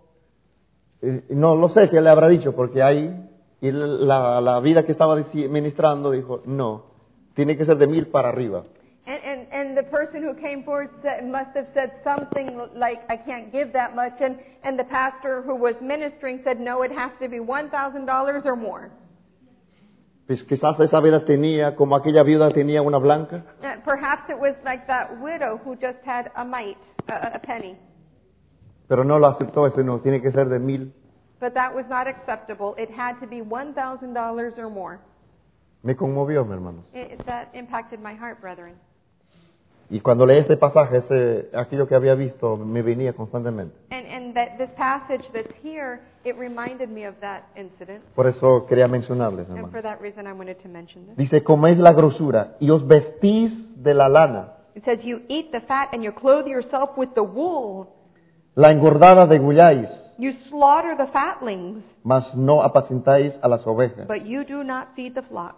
y no lo sé qué le habrá dicho porque ahí y la vida que estaba ministrando dijo, no, tiene que ser de 1,000 para arriba. And the person who came forward must have said something like, I can't give that much. And the pastor who was ministering said, no, it has to be $1,000 or more. Pues quizás esa vida tenía, como aquella viuda tenía una blanca, Perhaps it was like that widow who just had a mite, a penny. pero no lo aceptó, eso no, tiene que ser de 1,000. But that was not acceptable. It had to be $1,000 or more. Me conmovió, mi hermano. That impacted my heart, brethren. Y cuando leí este pasaje, aquello que había visto me venía constantemente. And that this passage that's here, it reminded me of that incident. Por eso quería mencionarles, And hermano. for that reason, I wanted to mention this. Dice, coméis la grosura y os vestís de la lana, It says, you eat the fat and you clothe yourself with the wool. la engordada degolláis, You slaughter the fatlings, mas no apacentáis a las ovejas. but you do not feed the flock.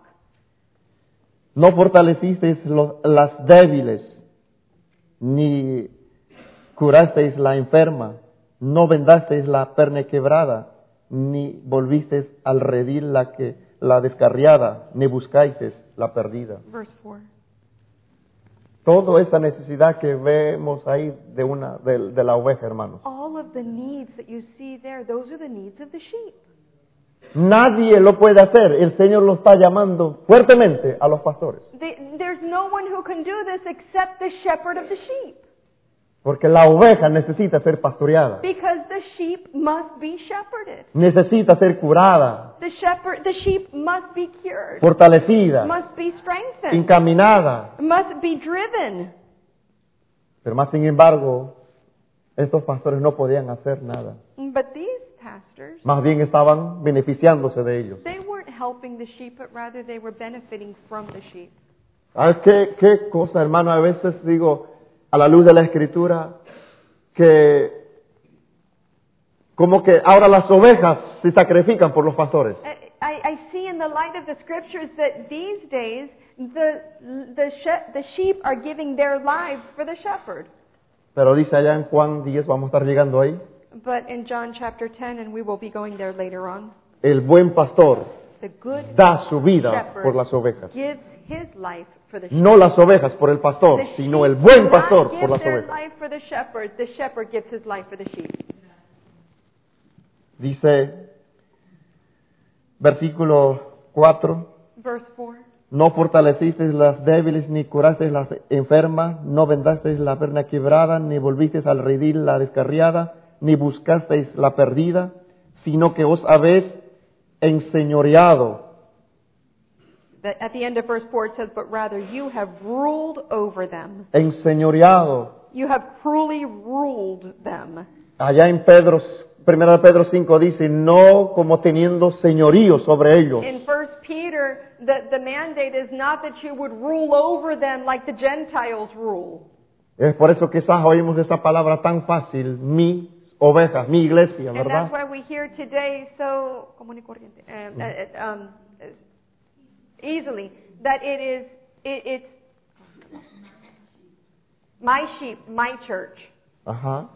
No fortalecisteis las débiles, ni curasteis la enferma, no vendasteis la pernequebrada, ni volvisteis al redil la descarriada, ni buscasteis la perdida. Verse 4. Toda esa necesidad que vemos ahí de la oveja, hermanos. All of the needs that you see there, those are the needs of the sheep. Nadie lo puede hacer. El Señor lo está llamando fuertemente a los pastores. There's no one who can do this except the shepherd of the sheep. Porque la oveja necesita ser pastoreada. Because the sheep must be shepherded. Necesita ser curada, The sheep must be cured, fortalecida, must be strengthened, encaminada. must be driven. Pero más sin embargo, estos pastores no podían hacer nada. But these pastors, Más bien estaban beneficiándose de ellos. they weren't helping the sheep, but rather they were benefiting from the sheep. ¿Sabes qué cosa, hermano? A veces digo, a la luz de la Escritura, que como que ahora las ovejas se sacrifican por los pastores. I see in the light of the scriptures that these days the sheep are giving their lives for the shepherd. Pero dice allá en Juan 10, vamos a estar llegando ahí, But in John chapter 10, and we will be going there later on, el buen pastor the good da su vida shepherd por las ovejas. gives his life for the sheep. No las ovejas por el pastor, The sino el sheep buen do pastor not give por las their ovejas. life for the shepherd gives his life for the sheep. Dice, versículo 4, Verse 4. no fortalecisteis las débiles, ni curasteis las enfermas, no vendasteis la perna quebrada, ni volvisteis al redil la descarriada, ni buscasteis la perdida, sino que os habéis enseñoreado. At the end of verse 4 it says, but rather you have ruled over them. Enseñoreado. You have cruelly ruled them. Allá en 1 Pedro 5 dice, no como teniendo señorío sobre ellos. In 1 Peter, the mandate is not that you would rule over them like the Gentiles rule. Es por eso quizás oímos esa palabra tan fácil, mis ovejas, mi iglesia, And ¿verdad? that's why we hear today so común y corriente, easily that it's my sheep, my church. Ajá.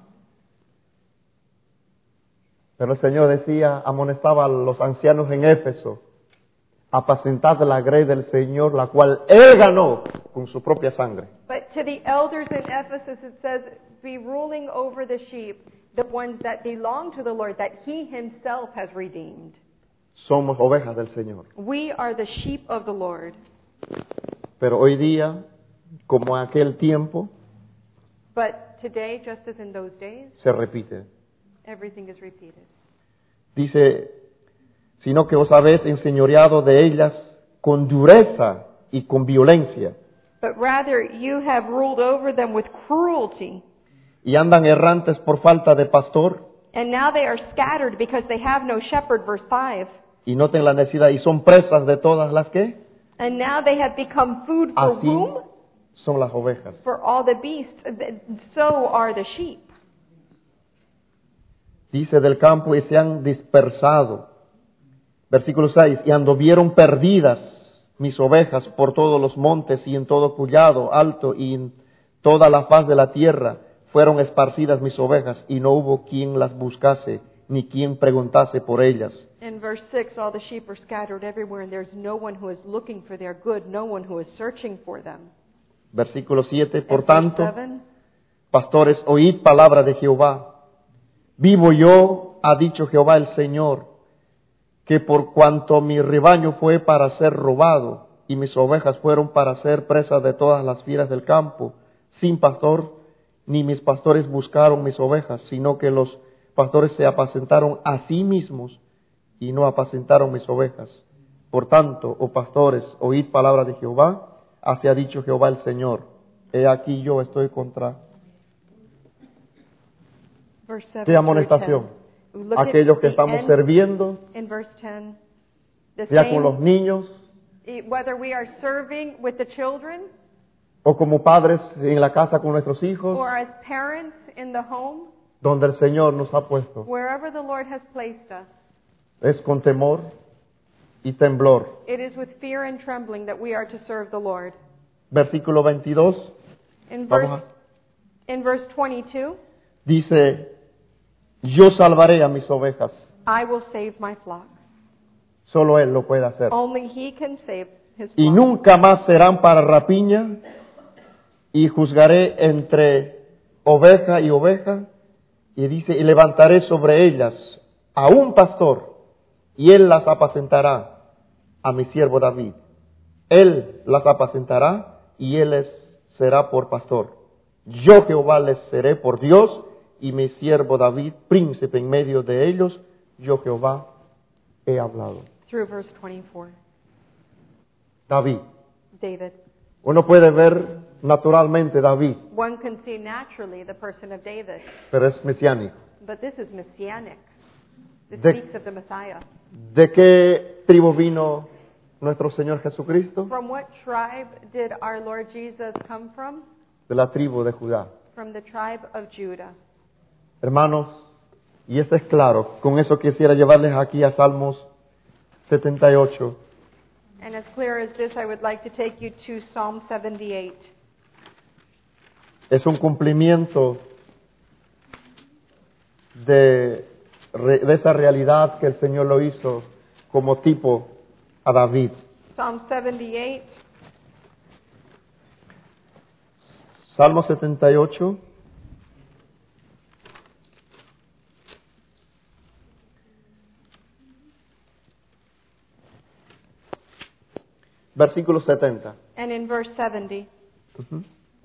Pero el Señor decía, amonestaba a los ancianos en Éfeso, apacentad la grey del Señor, la cual Él ganó con su propia sangre. But to the elders in Ephesus it says, be ruling over the sheep, the ones that belong to the Lord, that He Himself has redeemed. Somos ovejas del Señor. We are the sheep of the Lord. Pero hoy día, como en aquel tiempo, But today, just as in those days, se repite. everything is repeated. Dice, sino que os habéis enseñoreado de ellas con dureza y con violencia, But rather you have ruled over them with cruelty. y andan errantes por falta de pastor, And now they are scattered because they have no shepherd, verse 5. y noten la necesidad, y son presas de todas las que And now they have become food for así whom? son las ovejas. For all the beasts. So are the sheep. Dice del campo y se han dispersado. Versículo 6, y anduvieron perdidas mis ovejas por todos los montes y en todo collado alto y en toda la faz de la tierra fueron esparcidas mis ovejas y no hubo quien las buscase ni quien preguntase por ellas. In verse 6, all the sheep are scattered everywhere, and there's no one who is looking for their good, no one who is searching for them. Versículo 7, por And verse tanto, 7, pastores, oíd palabra de Jehová. Vivo yo, ha dicho Jehová el Señor, que por cuanto mi rebaño fue para ser robado y mis ovejas fueron para ser presas de todas las fieras del campo, sin pastor, ni mis pastores buscaron mis ovejas, sino que los pastores se apacentaron a sí mismos y no apacentaron mis ovejas. Por tanto, oh pastores, oíd palabra de Jehová, así ha dicho Jehová el Señor. He aquí yo estoy contra. verse 7 ¿Qué amonestación? through 10. Look at Aquellos que the estamos end sirviendo, in verse 10. The ya con los same, niños, whether we are serving with the children o como padres en la casa con nuestros hijos, or as parents in the home, donde el Señor nos ha puesto. wherever the Lord has placed us, Es con temor y temblor. it is with fear and trembling that we are to serve the Lord. Versículo 22, In vamos verse 22, dice, yo salvaré a mis ovejas. I will save my flock. Solo Él lo puede hacer. Only He can save His Y flock. nunca más serán para rapiña, y juzgaré entre oveja y oveja, y dice, y levantaré sobre ellas a un pastor, y él las apacentará a mi siervo David. Él las apacentará, y él les será por pastor. Yo Jehová les seré por Dios, y mi siervo David, príncipe en medio de ellos. Yo Jehová he hablado. Through verse 24. David. David. Uno puede ver naturalmente David, One can see naturally the person of David, pero es mesiánico. but this is messianic. This De- speaks of the Messiah. ¿De qué tribu vino nuestro Señor Jesucristo? From what tribe did our Lord Jesus come from? De la tribu de Judá. From the tribe of Judah. Hermanos, y eso es claro, con eso quisiera llevarles aquí a Salmos 78. And as clear as this, I would like to take you to Psalm 78. Es un cumplimiento de esa realidad que el Señor lo hizo como tipo a David. Psalm 78, Salmo 78. Versículo 70. and in verse 70. Ujú.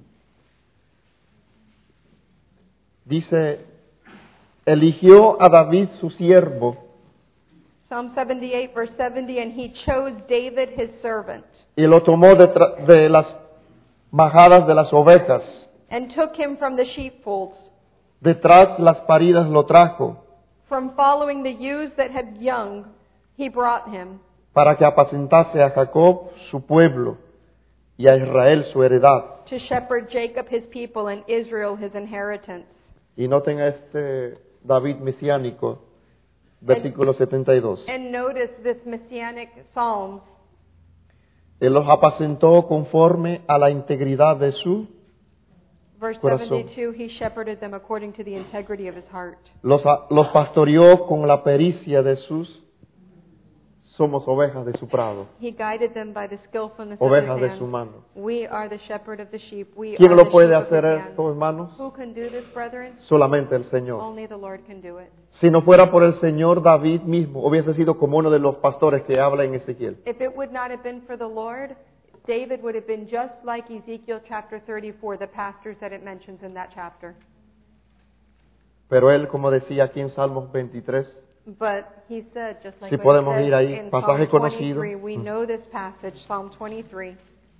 Dice, eligió a David su siervo Psalm 78, verse 70, and he chose David his servant, y lo tomó de las majadas de las ovejas. and took him from the sheepfolds, Detrás las paridas lo trajo, from following the ewes that had young, he brought him, para que apacentase a Jacob su pueblo y a Israel su heredad. to shepherd Jacob his people and Israel his inheritance. Y noten a este David mesiánico, versículo 72. And notice this messianic psalm. Él los apacentó conforme a la integridad de su, Verse Corazón. 72, he shepherded them according to the integrity of his heart. los pastoreó con la pericia de sus, somos ovejas de su prado, He guided them by the skillfulness ovejas of de his su hand. mano. We are the shepherd of the sheep. We ¿Quién are lo the puede sheep of hacer his hand. esto, hermanos? Who can do this, brethren? Solamente el Señor. Only the Lord can do it. Si no fuera por el Señor, David mismo hubiese sido como uno de los pastores que habla en Ezequiel. If it would not have been for the Lord, David would have been just like Ezekiel chapter 34, the pastors that it mentions in that chapter. Pero él, como decía aquí en Salmos 23, But he said, just like Si what it podemos says ir ahí, in pasaje Psalm conocido. 23, we know this passage, Psalm 23.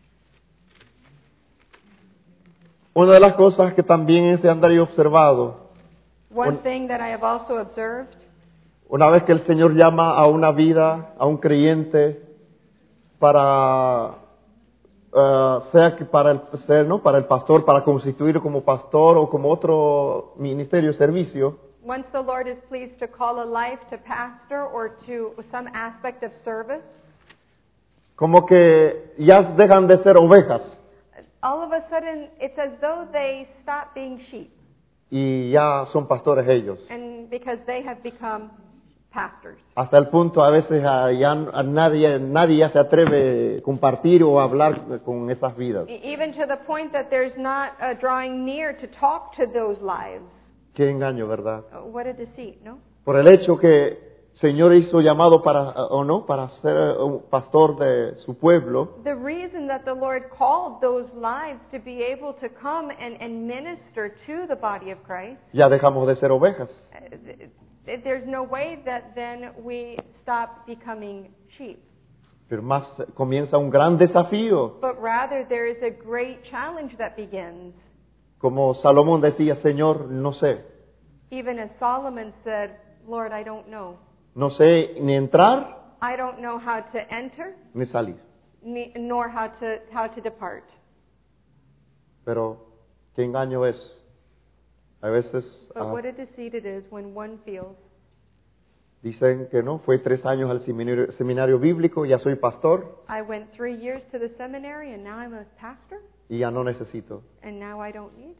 una de las cosas que también es de andar y observado, One thing that I have also observed, una vez que el Señor llama a una vida, a un creyente, para, sea que para el pastor, para constituir como pastor o como otro ministerio, servicio, once the Lord is pleased to call a life to pastor or to some aspect of service, como que ya dejan de ser ovejas all of a sudden it's as though they stop being sheep, y ya son pastores ellos. and because they have become pastors. Hasta el punto a veces nadie ya se atreve a compartir o hablar con esas vidas. Even to the point that there's not a drawing near to talk to those lives. Qué engaño, ¿verdad? What a deceit, no? Por el hecho que el Señor hizo llamado para ser un pastor de su pueblo, The reason that the Lord called those lives to be able to come and minister to the body of Christ, ya dejamos de ser ovejas. there's no way that then we stop becoming sheep. Pero más comienza un gran desafío. But rather there is a great challenge that begins. Como Salomón decía, Señor, no sé. Even as Solomon said, Lord, I don't know. No sé ni entrar I don't know how to enter, ni salir. nor how to depart. Pero qué engaño es. A veces But what a deceit it is when one feels, dicen que no, fue 3 años al seminario bíblico, ya soy pastor I went 3 years to the seminary and now I'm a pastor y ya no necesito, and now I don't need.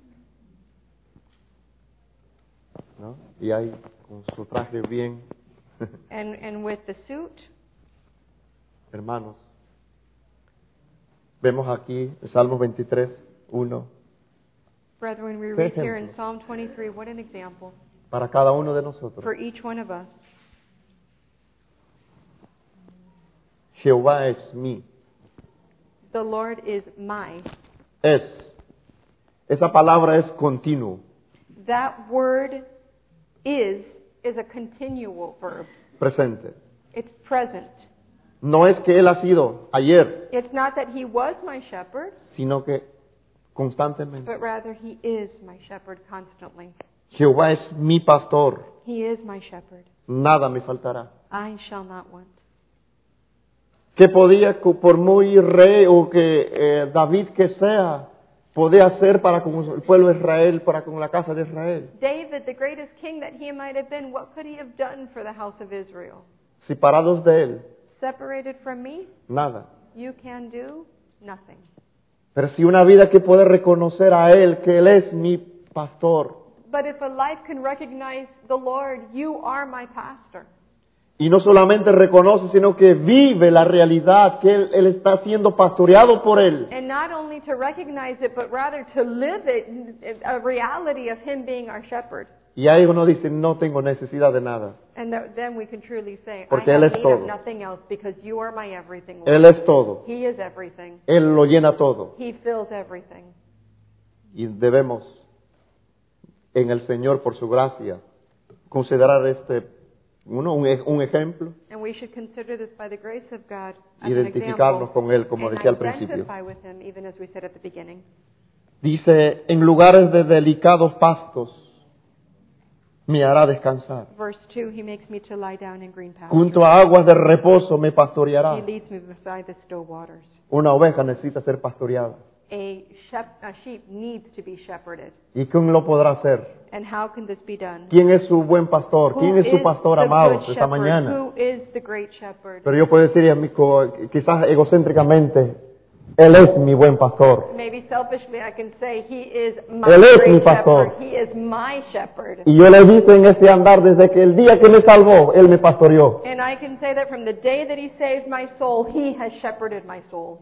¿no? Y ahí con su traje bien, And with the suit, hermanos. Vemos aquí en Salmos 23, 1, brethren, we Qué read here in ejemplo. Psalm 23, what an example para cada uno de nosotros. for each one of us. Jehová es mi. The Lord is my. Es. Esa palabra es continuo, That word is a continual verb. presente. It's present. No es que Él ha sido ayer, It's not that he was my shepherd, sino que constantemente. but rather he is my shepherd constantly. Jehová es mi pastor, He is my shepherd. nada me faltará. I shall not want. Que podía, por muy rey o que David que sea, podía hacer para con el pueblo de Israel, para con la casa de Israel. David, the greatest king that he might have been, what could he have done for the house of Israel? Separados de Él, Separated from me, nada. you can do nothing. Pero si una vida que puede reconocer a Él, que Él es mi pastor, But if a life can recognize the Lord, you are my pastor. Y no solamente reconoce, sino que vive la realidad que él está siendo pastoreado por Él. And not only to recognize it, but rather to live it, a reality of Him being our shepherd. Y ahí uno dice, no tengo necesidad de nada. And then we can truly say, Porque I Él have es need of todo. nothing else because you are my everything, Lord. Él es todo. He is everything. Él lo llena todo. He fills everything. Y debemos, en el Señor, por su gracia, considerar un ejemplo, And we should consider this by the grace of God as an identificarnos example con Él, como and decía al principio. identify with Him, even as we said at the beginning. Dice, en lugares de delicados pastos me hará descansar. Verse 2, He makes me to lie down in green pastures. Junto a aguas de reposo me pastoreará. He leads me beside the still waters. Una oveja necesita ser pastoreada. A sheep needs to be shepherded. ¿Y quién lo podrá hacer? And how can this be done? ¿Quién es su buen pastor? ¿Quién es su is pastor the amado good esta shepherd? mañana? Who is the great shepherd? Pero yo puedo decir, quizás egocéntricamente, Él es mi buen pastor. Maybe selfishly I can say He is my Él es mi great pastor. shepherd. He is my shepherd. Y yo le he visto en este andar desde que el día que me salvó, Él me pastoreó. And I can say that from the day that He saved my soul, He has shepherded my soul.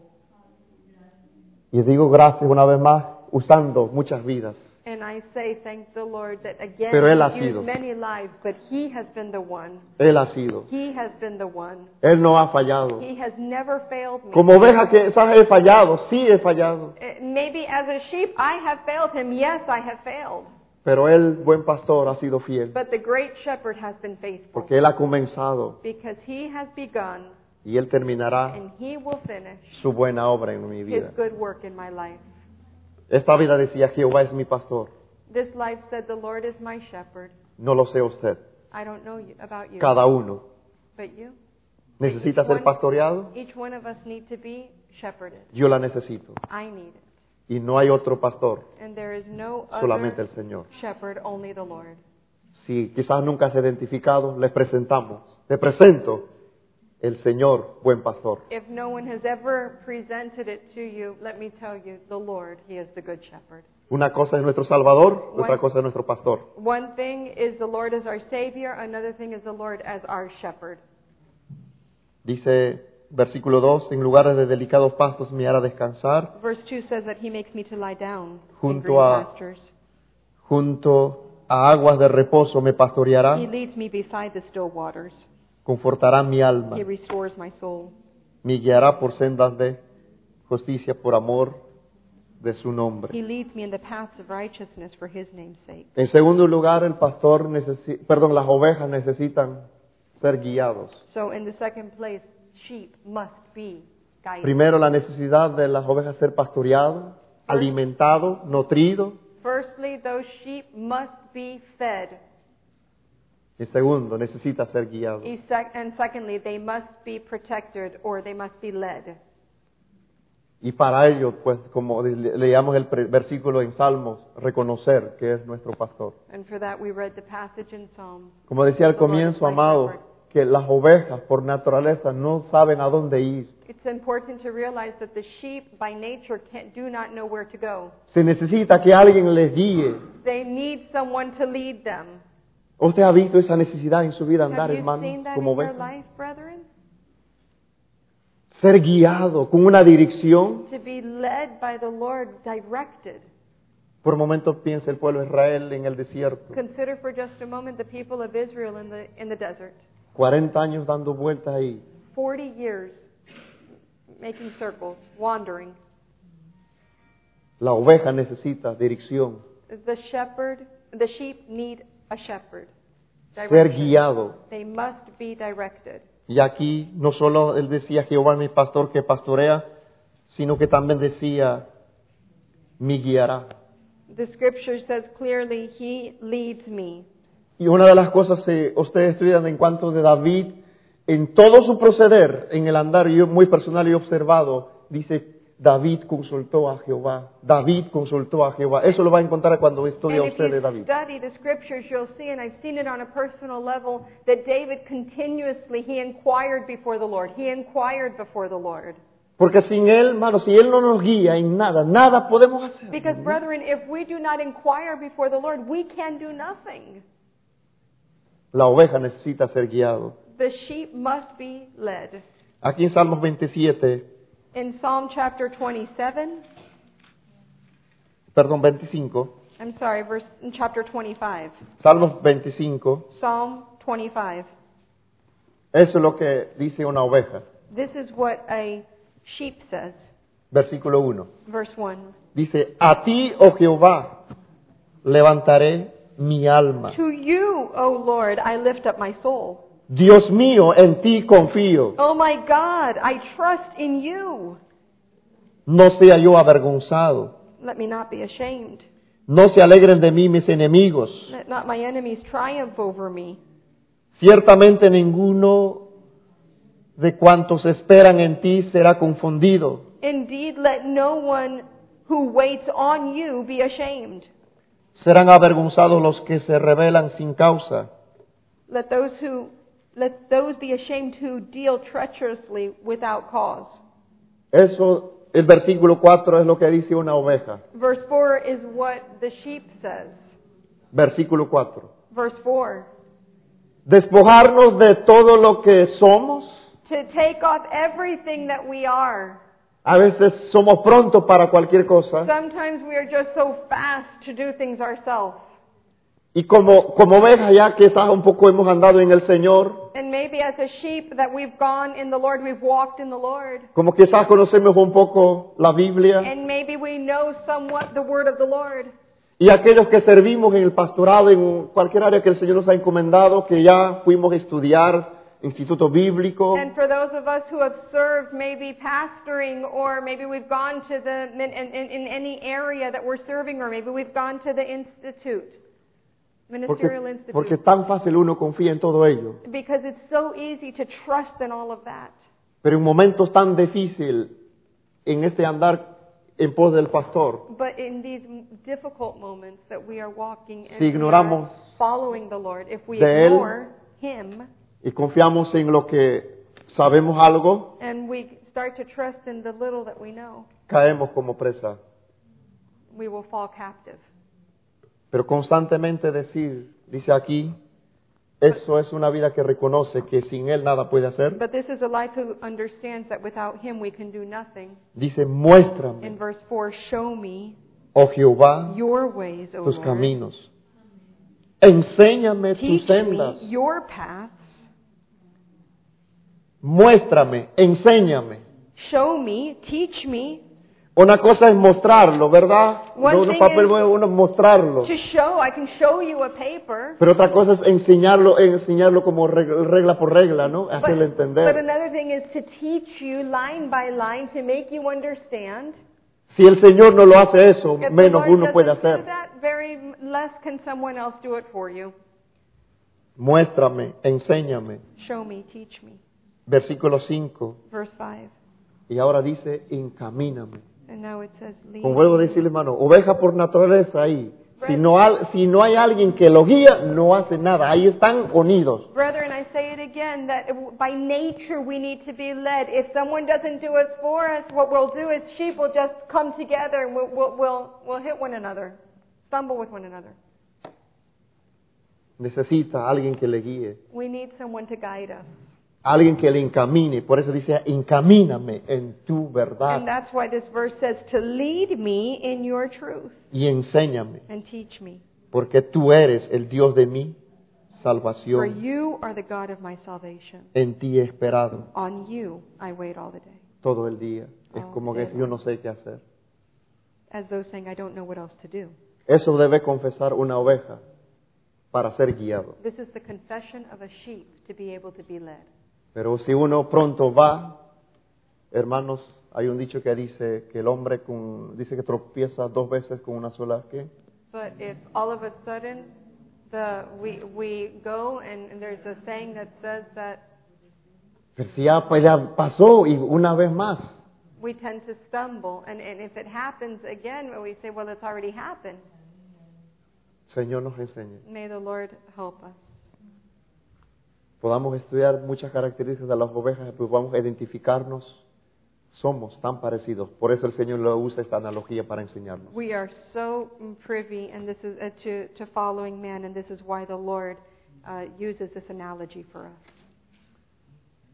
Y digo gracias una vez más, usando muchas vidas. And I say, thank the Lord that again Pero Él ha He's sido. used many lives, but He has been the one. Él ha sido. He has been the one. Él no ha fallado. He has never failed me. Como oveja que quizás he fallado, sí he fallado. Maybe as a sheep I have failed Him. Yes, I have failed. Pero Él, buen pastor, ha sido fiel. But the great shepherd has been faithful. Porque Él ha comenzado Because He has begun y Él terminará and He will finish su buena obra en mi His vida. good work in my life. Esta vida decía, Jehová es mi pastor. This life said, the Lord is my shepherd. No lo sé usted. I don't know about you, Cada uno. but you. ¿Necesita ser pastoreado? Each one of us need to be shepherded. Yo la necesito. I need it. Y no hay otro pastor, And there is no solamente el other Señor. shepherd, only the Lord. Si quizás nunca se ha identificado, le presento el Señor, buen pastor. If no one has ever presented it to you, let me tell you, the Lord, He is the good shepherd. Una cosa es nuestro Salvador, otra cosa es nuestro pastor. One thing is the Lord as our Savior, another thing is the Lord as our shepherd. Dice, versículo 2, en lugares de delicados pastos me hará descansar, Verse 2 says that He makes me to lie down in Junto green a- pastures. junto a aguas de reposo me pastoreará, He leads me beside the still waters. confortará mi alma, He restores my soul. me guiará por sendas de justicia por amor de su nombre. He leads me in the paths of righteousness for His name's sake. En segundo lugar, las ovejas necesitan ser guiados. So in the second place, sheep must be guided. Primero, la necesidad de las ovejas ser pastoreado, alimentado, nutrido. Firstly, those sheep must be fed. Y segundo, necesita ser guiado. And secondly, they must be protected or they must be led. Y para ello, pues, como leíamos el versículo en Salmos, reconocer que es nuestro pastor. And for that we read the passage in Psalms. Como decía al The Lord is comienzo, my amado, shepherd. que las ovejas por naturaleza no saben a dónde ir. It's important to realize that the sheep by nature do not know where to go. Se necesita que alguien les guíe. They need someone to lead them. ¿Usted ha visto esa necesidad en su vida Have andar, you hermano, seen that como in your oveja? life, brethren? Ser guiado con una dirección. To be led by the Lord, directed. Por momentos piensa el pueblo de Israel en el desierto. Consider for just a moment the people of Israel in the desert. 40 años dando vueltas ahí. 40 years making circles, wandering. La oveja necesita dirección. The sheep need a shepherd. Ser Direction. guiado. They must be directed. Y aquí no solo él decía, Jehová es mi pastor que pastorea, sino que también decía, me guiará. The scripture says clearly, He leads me. Y una de las cosas que ustedes estudian en cuanto de David, en todo su proceder, en el andar, yo muy personal he observado, dice, David consultó a Jehová. David consultó a Jehová. Eso lo va a encontrar cuando estudia And if usted de you David. study the scriptures, you'll see, and I've seen it on a personal level, that David continuously, he inquired before the Lord. He inquired before the Lord. Porque sin Él, hermano, si Él no nos guía en nada, nada podemos hacer. Because, brethren, if we do not inquire before the Lord, we can do nothing. La oveja necesita ser guiado. The sheep must be led. Aquí en Salmos 27, In Psalm chapter 27, 25, I'm sorry, in chapter 25. Salmos 25, Psalm 25. eso es lo que dice una oveja. This is what a sheep says. Versículo 1. Verse 1. Dice, a ti, oh Jehová, levantaré mi alma. To you, O Lord, I lift up my soul. Dios mío, en ti confío. Oh my God, I trust in you. No sea yo avergonzado. Let me not be ashamed. No se alegren de mí mis enemigos. Let not my enemies triumph over me. Ciertamente ninguno de cuantos esperan en ti será confundido. Indeed, let no one who waits on you be ashamed. Serán avergonzados los que se rebelan sin causa. Let those be ashamed who deal treacherously without cause. Eso, el versículo 4 es lo que dice una oveja. Verse 4 is what the sheep says. Versículo 4. Verse 4. Despojarnos de todo lo que somos. To take off everything that we are. A veces somos prontos para cualquier cosa. Sometimes we are just so fast to do things ourselves. Y como ovejas ya quizás un poco hemos andado en el Señor, And maybe as a sheep that we've gone in the Lord, we've walked in the Lord. como quizás conocemos un poco la Biblia, And maybe we know somewhat the word of the Lord. y aquellos que servimos en el pastorado, en cualquier área que el Señor nos ha encomendado, que ya fuimos a estudiar, instituto bíblico, And for those of us who have served, maybe pastoring, or maybe we've gone to in any area that we're serving, or maybe we've gone to the institute, ministerial institute. porque tan fácil uno confía en todo ello. Because it's so easy to trust in all of that. Pero en momentos tan difíciles, en este andar en pos del pastor, But in these difficult moments that we are walking and si ignoramos following the Lord, if we de Él, ignore Him y confiamos en lo que sabemos algo, and we start to trust in the little that we know, caemos como presa. we will fall captive. Pero constantemente dice aquí, eso es una vida que reconoce que sin Él nada puede hacer. But this is a life who understands that without Him we can do nothing. Dice, muéstrame, In verse 4, show me oh Jehová, your ways, O tus Lord. caminos. Enséñame tus Teach sendas. me your paths. Muéstrame, enséñame. Show me, teach me. Una cosa es mostrarlo, ¿verdad? One No, un thing papel is bueno, uno mostrarlo. To show, I can show you a paper. Pero otra cosa es enseñarlo como regla por regla, ¿no? Hacerle But entender. another thing is to teach you line by line to make you understand. Si el Señor no lo hace eso, If the menos Lord uno puede doesn't do hacer. that, very less can someone else do it for you. Muéstrame, enséñame. Show me, teach me. Versículo 5. Verse 5. Y ahora dice, encamíname. And now it says, lead. Como vuelvo a decirle, hermano, oveja por naturaleza ahí. Si no hay alguien que lo guía, no hace nada. Ahí están unidos. Brethren, I say it again, that by nature we need to be led. If someone doesn't do it for us, what we'll do is sheep will just come together and we'll hit one another, stumble with one another. Necesita alguien que le guíe. We need someone to guide us. Alguien que le encamine. Por eso dice, encamíname en tu And verdad that's why this verse says to lead me in your truth y enséñame. and teach me. Porque tú eres el Dios de mi For salvación. you are the God of my salvation. En ti he esperado On you I wait all the day. todo el día. Es Oh, como que yeah. yo no sé qué hacer. As though saying, I don't know what else to do. Eso debe confesar una oveja para ser guiado. This is the confession of a sheep to be able to be led. Pero si uno pronto va, hermanos, hay un dicho que dice que el hombre dice que tropieza 2 veces con una sola ¿qué? But if all of a sudden we go and there's a saying that says that Pero si ya, pues ya pasó y una vez más. we tend to stumble, and if it happens again, we say, well, it's already happened. Señor nos enseñe. May the Lord help us. Podamos estudiar muchas características de las ovejas y podamos identificarnos. Somos tan parecidos. Por eso el Señor lo usa esta analogía para enseñarnos. We are so privy, and this is to following man, and this is why the Lord uses this analogy for us.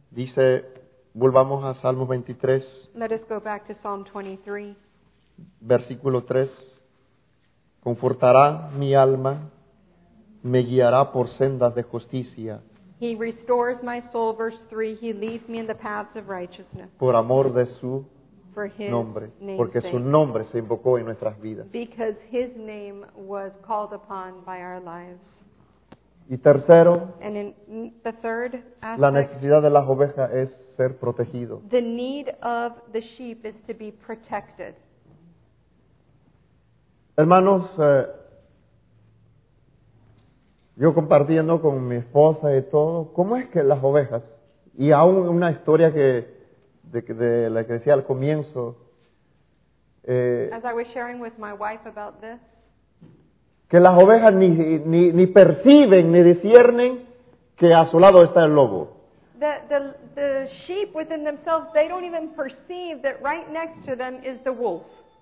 Dice, volvamos a Salmos 23, Let us go back to Psalm 23. versículo 3. Confortará mi alma, me guiará por sendas de justicia, He restores my soul, verse 3. He leads me in the paths of righteousness por amor de su for His nombre, name's porque su sake. nombre se invocó en nuestras vidas. Because His name was called upon by our lives. Y tercero, And in the third la aspect, necesidad de las ovejas es ser protegido. the need of the sheep is to be protected. Hermanos, yo compartiendo con mi esposa y todo, ¿cómo es que las ovejas, y aún una historia de la que decía al comienzo, As I was sharing with my wife about this, que las ovejas ni perciben ni disciernen que a su lado está el lobo? the sheep within themselves, they don't even perceive that right next to them is the wolf.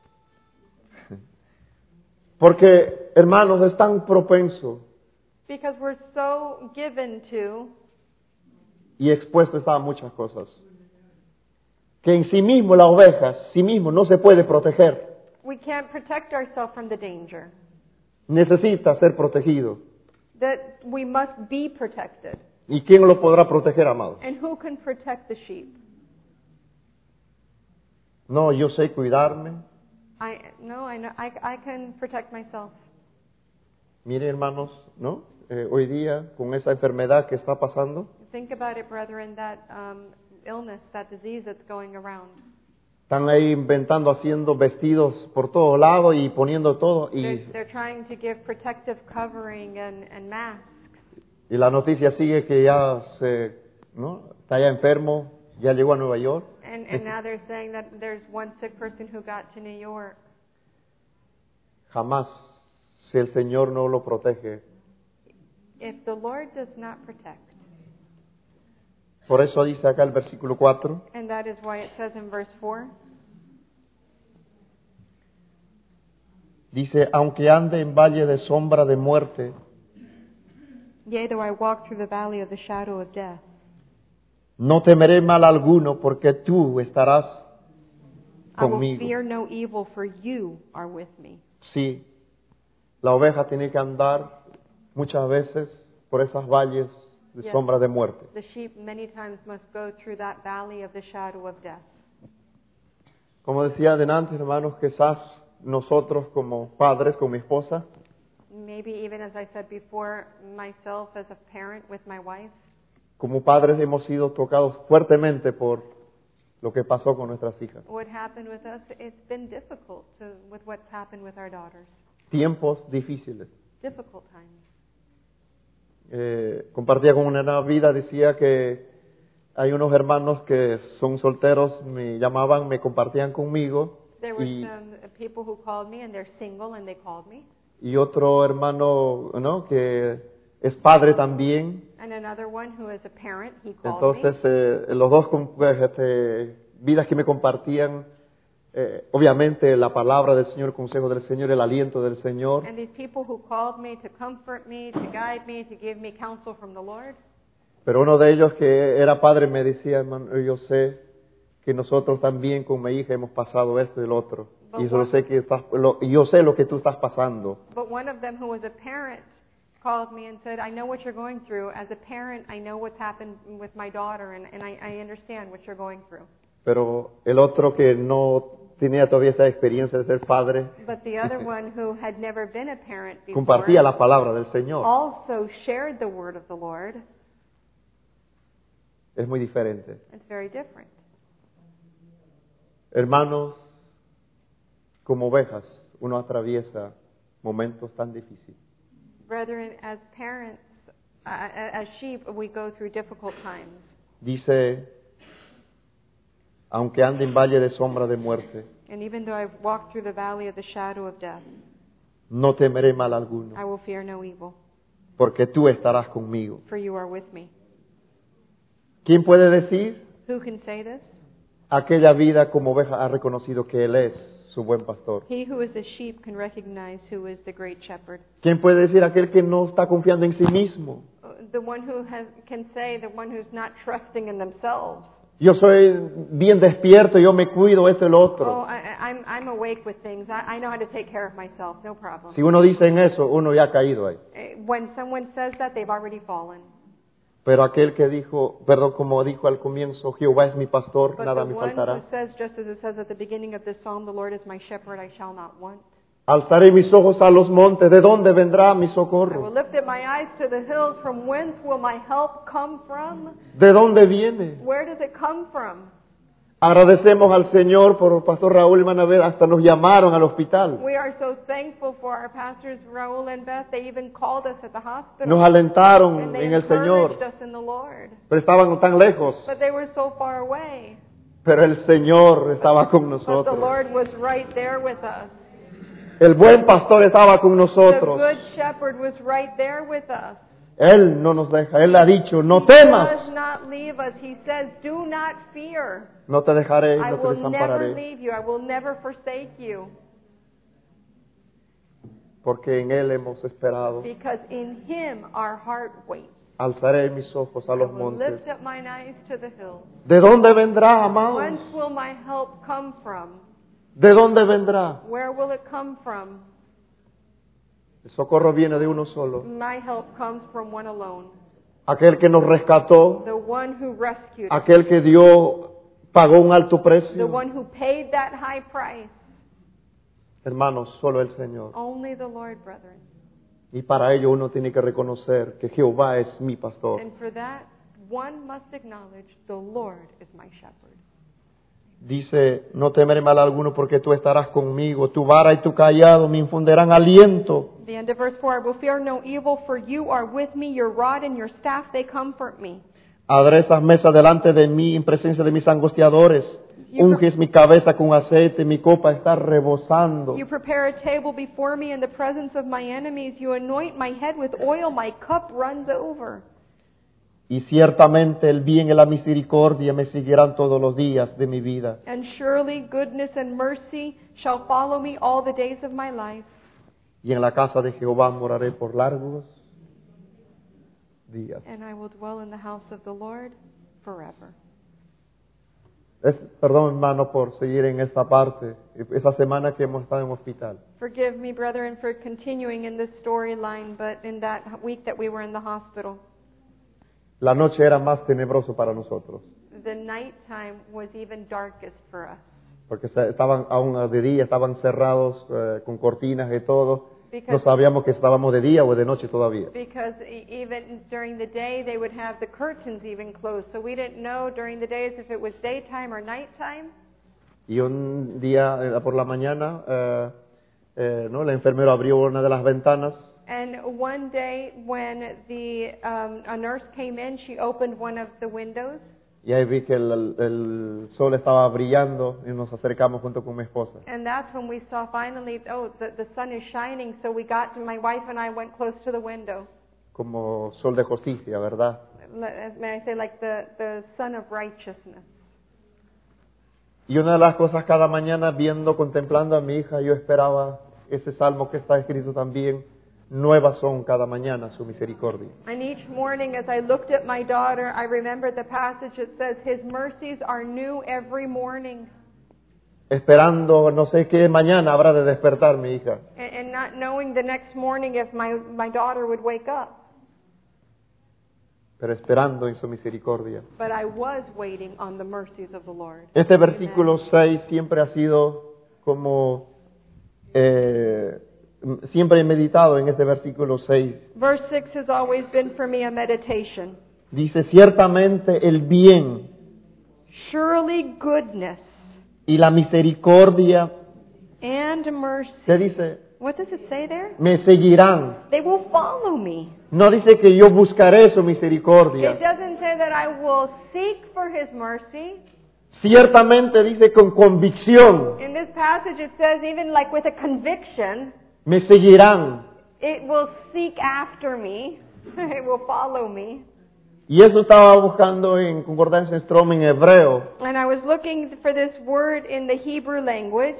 Porque, hermanos, es tan propenso Because we're so given to, y expuesto está a muchas cosas, que en sí mismo la oveja, sí mismo no se puede proteger, we can't protect ourselves from the danger. necesita ser protegido. That we must be protected. ¿Y quién lo podrá proteger, amados? And who can protect the sheep? No, yo sé cuidarme. I know I can protect myself. Mire, hermanos, ¿no? Hoy día, con esa enfermedad que está pasando, Think about it, brethren, that illness, that disease that's going around. están ahí inventando, haciendo vestidos por todos lados y poniendo todo. They're trying to give protective covering and masks. Y la noticia sigue que ya ¿no? Está ya enfermo, ya llegó a Nueva York. And now they're saying that there's one sick person who got to New York. Jamás, si el Señor no lo protege. If the Lord does not protect, Por eso dice acá el versículo 4. and that is why it says in verse 4, Dice, aunque ande en valle de sombra de muerte, yea, though I walk through the valley of the shadow of death, no temeré mal alguno, porque tú estarás I will conmigo. fear no evil, for you are with me. Sí, la oveja tiene que andar muchas veces por esas valles de Yes. sombra de muerte. The sheep many times must go through that valley of the shadow of death. Como decía adelante, hermanos, quizás nosotros como padres, con mi esposa, Maybe even as I said before, myself as a parent with my wife, como padres hemos sido tocados fuertemente por lo que pasó con nuestras hijas. what happened with us, it's been difficult with what's happened with our daughters. Tiempos difíciles. Difficult times. Compartía con una vida, decía que hay unos hermanos que son solteros, me llamaban, me compartían conmigo, There were y, some people who called me, and they're single, and they called me. y otro hermano, ¿no?, que es padre también. And another one who is a parent, he called Entonces, me. los dos vidas que me compartían, obviamente la palabra del Señor, el consejo del Señor, el aliento del Señor. And these people who called me to comfort me, to guide me, to give me counsel from the Lord. Pero uno de ellos que era padre me decía, hermano, yo sé que nosotros también con mi hija hemos pasado esto y lo otro. Y yo sé yo sé lo que tú estás pasando. But one of them who was a parent called me and said, I know what you're going through. As a parent, I know what's happened with my daughter, and I understand what you're going through. Pero el otro que no tenía todavía esa experiencia de ser padre, But the other one who had never been a parent before compartía la palabra del Señor. also shared the word of the Lord. Es muy diferente. It's very different. Hermanos, como ovejas, uno atraviesa momentos tan difíciles. Brethren, as parents, as sheep, we go through difficult times. Dice, aunque ande en valle de sombra de muerte, And even though I walk through the valley of the shadow of death, no temeré mal alguno, I will fear no evil, porque tú estarás conmigo. for you are with me. ¿Quién puede decir? Who can say this? Aquella vida como oveja ha reconocido que Él es su buen pastor. He who is a sheep can recognize who is the great shepherd. ¿Quién puede decir aquel que no está confiando en sí mismo? the one who can say, the one who's not trusting in themselves. Yo soy bien despierto, yo me cuido, esto y lo Oh, otro. I'm awake with things. I know how to take care of myself. No problem. Si uno dice en eso, uno ya ha caído ahí. When someone says that, they've already fallen. Pero aquel que dijo, perdón, como dijo al comienzo, Jehová es mi pastor, But nada the me one faltará. who says, just as it says at the beginning of this psalm, the Lord is my shepherd, I shall not want. Alzaré mis ojos a los montes, ¿de dónde vendrá mi I will socorro? lift up my eyes to the hills. From whence will my help come from? ¿De dónde viene? Where does it come from? Agradecemos al Señor por Pastor Raúl y hermana Beth, hasta nos llamaron al hospital. We are so thankful for our pastors, Raúl and Beth. They even called us at the hospital. Nos alentaron And they en el Señor, encouraged us in the Lord. pero estaban tan lejos. But they were so far away. Pero el Señor estaba con But the nosotros. Lord was right there with us. El buen pastor estaba con The nosotros. good shepherd was right there with us. Él no nos deja. Él ha dicho, no He temas. does not leave us. He says, do not fear. No te dejaré, I no te will never desampararé. leave you. I will never forsake you. Porque en Él hemos esperado. Because in him our heart waits. Alzaré mis ojos a I los will montes. lift up mine eyes to the hills. ¿De dónde vendrá, amados? Whence will my help come from? ¿De dónde vendrá? Where will it come from? El socorro viene de uno solo. My help comes from one alone. Aquel que nos rescató, The one who rescued us. aquel que pagó un alto The precio. one who paid that high price. Hermanos, solo el Señor. Only the Lord, brethren. Y para ello uno tiene que reconocer que Jehová es mi pastor. And for that, one must acknowledge the Lord is my shepherd. Dice, no temeré mal alguno porque tú estarás conmigo. Tu vara y tu callado me infundirán aliento. The end of verse 4, I will fear no evil, for you are with me, your rod and your staff, they comfort me. Aderezas mesa delante de mí en presencia de mis angustiadores. Unges mi cabeza con aceite, mi copa está rebosando. You prepare a table before me in the presence of my enemies. You anoint my head with oil, my cup runs over. Y ciertamente el bien y la misericordia me seguirán todos los días de mi vida. And surely goodness and mercy shall follow me all the days of my life. Y en la casa de Jehová moraré por largos días. And I will dwell in the house of the Lord forever. Perdón, hermano, por seguir en esta parte. Esa semana que hemos estado en hospital. Forgive me, brethren, for continuing in this storyline, but in that week that we were in the hospital, La noche era más tenebroso para nosotros. the nighttime was even darkest for us. Porque estaban aún de día, estaban cerrados con cortinas y todo. No Because, sabíamos que estábamos de día o de noche todavía. because even during the day, they would have the curtains even closed. So we didn't know during the days if it was daytime or nighttime. Y un día por la mañana, ¿no? El enfermero abrió una de las ventanas And one day when a nurse came in, she opened one of the windows. y ahí vi que el sol estaba brillando y nos acercamos junto con mi esposa. And that's when we saw finally, the sun is shining. So my wife and I went close to the window. Como sol de justicia, ¿verdad? May I say, like the sun of righteousness. Y una de las cosas cada mañana viendo, contemplando a mi hija, yo esperaba ese salmo que está escrito también, nuevas son cada mañana su misericordia. And each morning as I looked at my daughter, I remembered the passage that says, His mercies are new every morning. Esperando, no sé qué mañana habrá de despertar mi hija, And not knowing the next morning if my daughter would wake up. pero esperando en su misericordia. But I was waiting on the mercies of the Lord. Este versículo 6 siempre ha sido como, siempre he meditado en este versículo 6. Verse 6 has always been for me a meditation. Dice, ciertamente el bien Surely goodness y la misericordia, and mercy. ¿qué dice? What does it say there? Me seguirán. They will follow me. No dice que yo buscaré su It misericordia. doesn't say that I will seek for His mercy. Ciertamente dice con convicción, In this passage it says even like with a conviction, me seguirán. it will seek after me. It will follow me. Y eso estaba buscando en Concordancia Strong en hebreo. And I was looking for this word in the Hebrew language.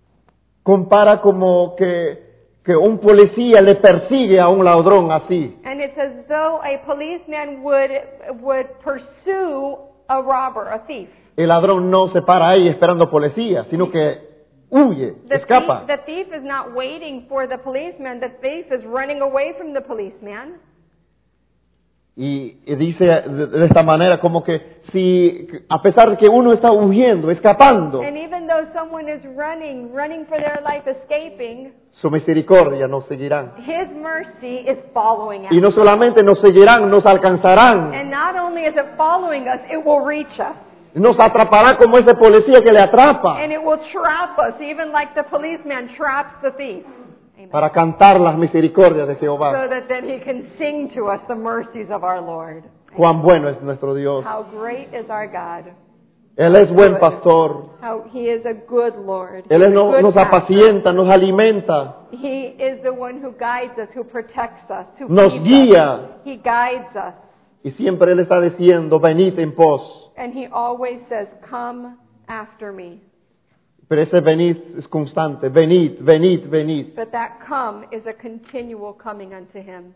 Compara como que un policía le persigue a un ladrón así. And And it's as though a policeman would pursue a robber, a thief. El ladrón no se para ahí esperando policía, sino que huye, escapa. The thief is not waiting for the policeman. The thief is running away from the policeman. Y dice de esta manera como que si, a pesar de que uno está huyendo, escapando, And even though someone is running for their life, escaping, su misericordia nos seguirá. His mercy is following us. Y no solamente nos seguirán, nos alcanzarán, And not only is it following us, it will reach us. nos atrapará como ese policía que le atrapa, And it will trap us, even like the policeman traps the thief. Amen. para cantar las misericordias de Jehová. So that then He can sing to us the mercies of our Lord. Cuán bueno es nuestro Dios. How great is our God. Él es buen pastor. How He is a good Lord. Él He's a good nos pastor. apacienta, nos alimenta, He is the one who guides us, who protects us, who nos feeds guía. us. He guides us. Y siempre Él está diciendo, venid en pos. And He always says, come after me. Pero ese venid es constante. Venid, venid, venid. But that come is a continual coming unto Him.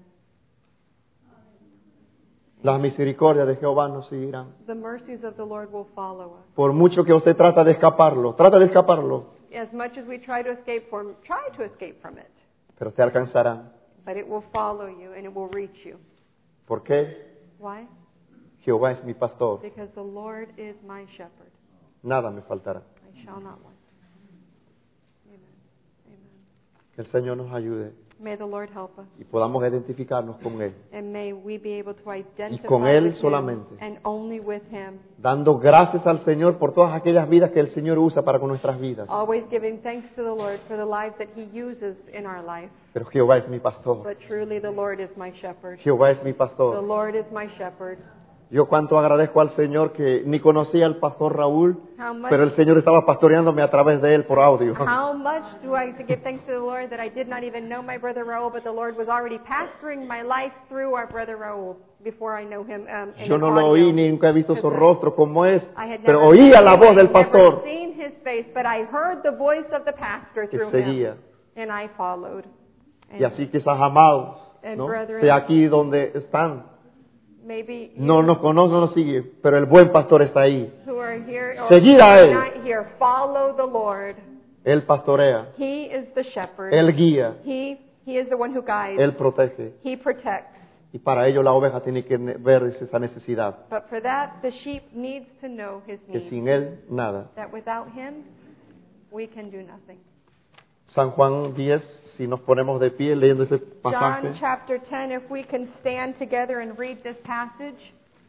Las misericordias de Jehová nos seguirán. The mercies of the Lord will follow us. Por mucho que usted trata de escaparlo, As much as we try to escape from it. pero te alcanzarán. But it will follow you and it will reach you. ¿Por qué? Why? Jehová es mi pastor. Because the Lord is my shepherd. Nada me faltará. I shall not want. Amen. Amen. Que el Señor nos ayude May the Lord help us. y podamos identificarnos con Él, And may we be able to identify con Él with Him solamente. and only with Him. dando gracias al Señor por todas aquellas vidas que el Señor usa para con nuestras vidas. Always giving thanks to the Lord for the lives that He uses in our life. Pero Jehová es mi pastor. But truly the Lord is my shepherd. Jehová es mi The pastor. Lord is my shepherd. Yo cuánto agradezco al Señor que ni conocía al pastor Raúl, How much, pero el Señor estaba pastoreándome a través de él por audio. how much do I give thanks to the Lord that I did not even know my brother Raul, but the Lord was already pastoring my life through our brother Raul before I know him. In Yo an no lo audio. oí ni nunca he visto su rostro como es, I had pero never oía seen la him, voz del I'd never pastor seen his face, but I heard the voice of the pastor que through seguía. him, and I followed. Y así quizás amados, And ¿no? brethren, de aquí donde están, maybe you no nos conoce, no nos sigue, pero el buen pastor está ahí. who are here or Seguir who a are él. not here, follow the Lord. Él pastorea, He is the shepherd. él guía, He is the one who guides. él protege. He protects. Y para ello la oveja tiene que ver esa necesidad, But for that, the sheep needs to know his que need. sin él nada. That without him, we can do nothing. San Juan 10, si nos ponemos de pie leyendo ese pasaje. John chapter 10, if we can stand together and read this passage.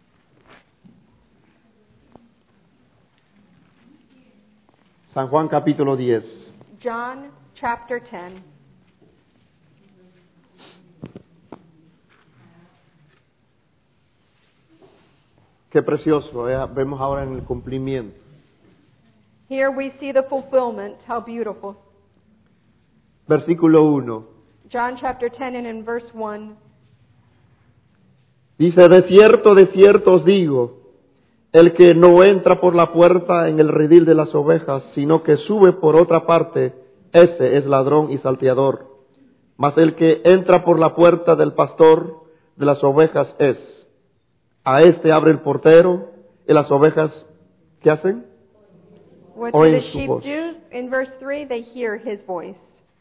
San Juan capítulo 10. John chapter 10. Qué precioso, vemos ahora en el cumplimiento. Here we see the fulfillment. How beautiful. Versículo 1. John chapter 10 and in verse 1. Dice, de cierto os digo, el que no entra por la puerta en el redil de las ovejas, sino que sube por otra parte, ese es ladrón y salteador. Mas el que entra por la puerta del pastor de las ovejas es. A este abre el portero, y las ovejas, ¿qué hacen? What do Oyen the su sheep voz. do? In verse 3, they hear his voice.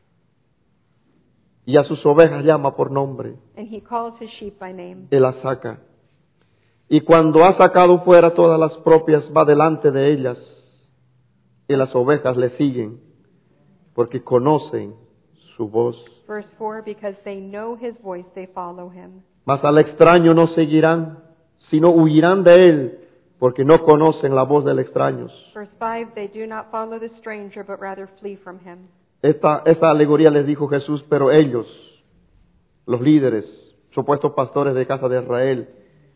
Y a sus ovejas llama por nombre, And he calls his sheep by name. y las saca. Y cuando ha sacado fuera todas las propias, va delante de ellas, y las ovejas le siguen, porque conocen su voz. Verse 4, because they know his voice, they follow him. Mas al extraño no seguirán, sino huirán de él, porque no conocen la voz del extraño. Verse 5, they do not follow the stranger, but rather flee from him. Esta alegoría les dijo Jesús, pero ellos, los líderes, supuestos pastores de casa de Israel,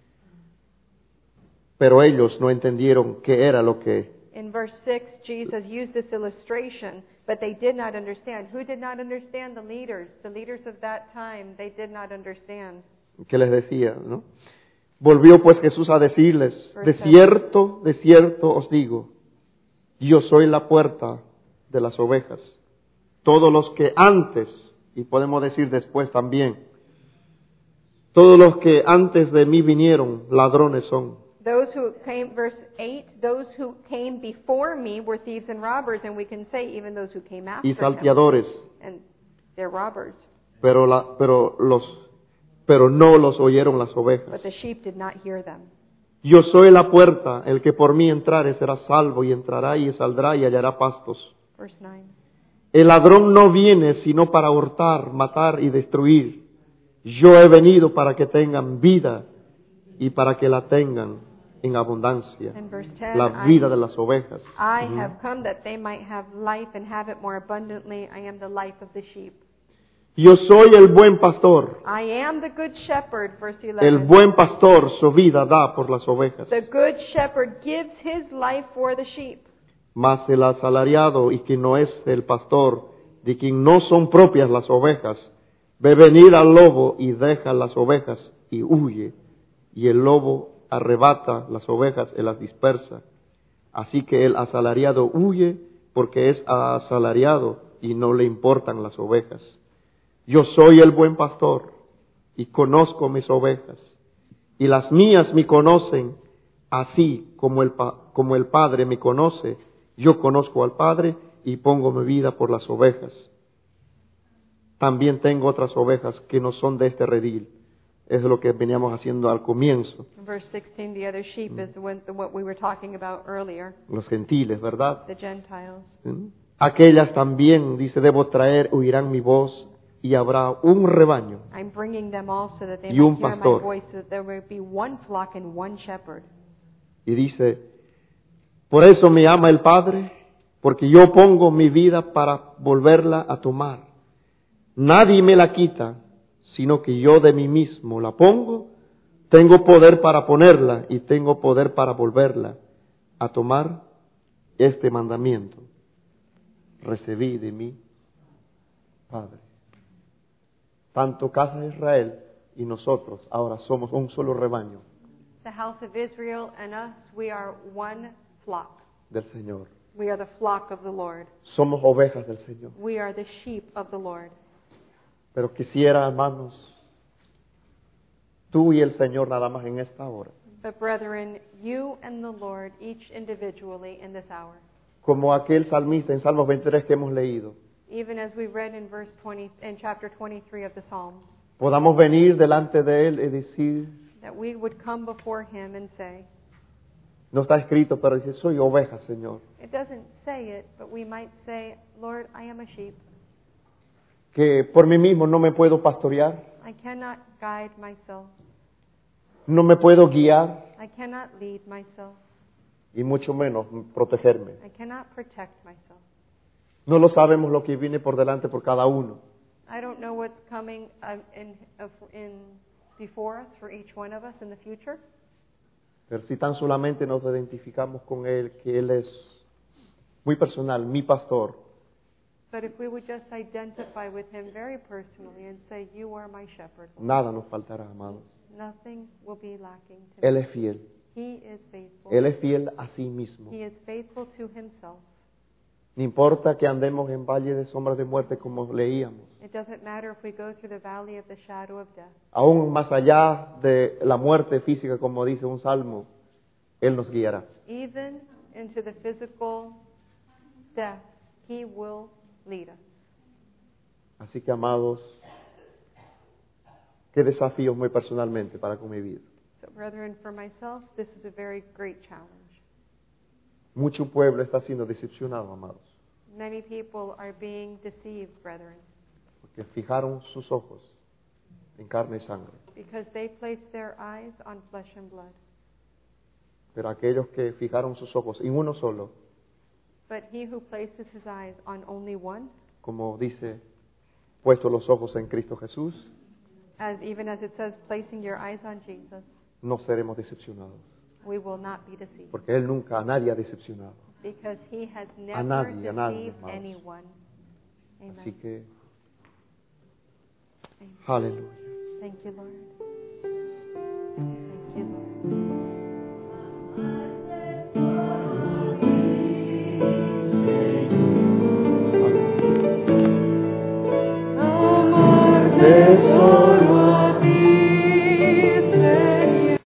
pero ellos no entendieron qué era lo que In verse 6, Jesus used this illustration, but they did not understand. Who did not understand? The leaders. The leaders of that time, they did not understand. les decía, ¿no? Volvió pues Jesús a decirles, de cierto os digo, yo soy la puerta de las ovejas. Todos los que antes, y podemos decir después también, Todos los que antes de mí vinieron, ladrones son. Those who came, verse 8, those who came before me were thieves and robbers, and we can say even those who came after Y him, salteadores, and they're robbers. pero no los oyeron las ovejas. But the sheep did not hear them. Yo soy la puerta, el que por mí entrare será salvo, y entrará y saldrá y hallará pastos. Verse 9. El ladrón no viene sino para hurtar, matar y destruir. Yo he venido para que tengan vida y para que la tengan en abundancia. And verse 10, La vida de las ovejas. I have come that they might have life and have it more abundantly. I am the life of the sheep. Yo soy el buen pastor. I am the good shepherd, verse El 11. buen pastor su vida da por las ovejas. The good shepherd gives his life for the sheep. Mas el asalariado y quien no es el pastor, de quien no son propias las ovejas, ve venir al lobo y deja las ovejas y huye. Y el lobo arrebata las ovejas y las dispersa. Así que el asalariado huye porque es asalariado y no le importan las ovejas. Yo soy el buen pastor y conozco mis ovejas, y las mías me conocen, así como el Padre me conoce. Yo conozco al Padre y pongo mi vida por las ovejas. También tengo otras ovejas que no son de este redil. Es lo que veníamos haciendo al comienzo. In verse 16, the other sheep is what we were talking about earlier, Los gentiles, ¿verdad? the Gentiles. ¿Mm? Aquellas también, dice, debo traer, oirán mi voz, y habrá un rebaño. I'm bringing them also that they Y un might hear my pastor. voice, so that there will be one flock and one shepherd. Y dice, por eso me ama el Padre, porque yo pongo mi vida para volverla a tomar. Nadie me la quita, sino que yo de mí mismo la pongo. Tengo poder para ponerla y tengo poder para volverla a tomar. Este mandamiento recibí de mi Padre. Tanto casa de Israel y nosotros ahora somos un solo rebaño The house of Israel and us, we are one flock. del Señor. We are the flock of the Lord. Somos ovejas del Señor. We are the sheep of the Lord. Pero quisiera, hermanos, tú y el Señor nada más en esta hora, But brethren, you and the Lord, each individually in this hour, como aquel salmista en Salmos 23 que hemos leído, even as we read in verse 20, in chapter 23 of the Psalms, podamos venir delante de Él y decir, that we would come before Him and say, no está escrito, pero dice, soy oveja, Señor, it doesn't say it, but we might say, Lord, I am a sheep. que por mí mismo no me puedo pastorear, I cannot guide myself. no me puedo guiar I cannot lead myself. y mucho menos protegerme. I cannot protect myself. No lo sabemos lo que viene por delante por cada uno, I don't know what's coming in before us for each one of us in the future. pero si tan solamente nos identificamos con Él, que Él es muy personal, mi pastor, But if we would just identify with Him very personally and say, you are my shepherd, nada nos faltará, amados. nothing will be lacking to me. Él es fiel. He is faithful. Él es fiel a sí mismo. He is faithful to Himself. No importa que andemos en valle de sombras de muerte como leíamos. It doesn't matter if we go through the valley of the shadow of death. Aún más allá de la muerte física, como dice un salmo, Él nos guiará. Even into the physical death, He will lead us. Así que, amados, qué desafío muy personalmente para con mi vida. So, brethren, for myself, this is a very great challenge. Mucho pueblo está siendo decepcionado, amados, Many people are being deceived, brethren, porque fijaron sus ojos en carne y sangre. because they place their eyes on flesh and blood. Pero aquellos que fijaron sus ojos en uno solo, But he who places his eyes on only one, como dice, puesto los ojos en Cristo Jesús, even as it says, placing your eyes on Jesus, no seremos decepcionados. we will not be deceived. Porque Él nunca a nadie ha decepcionado. Because he has never nadie, a nadie, deceived hermanos. anyone. Amen. Así que, Amen. aleluya. Thank you, Lord.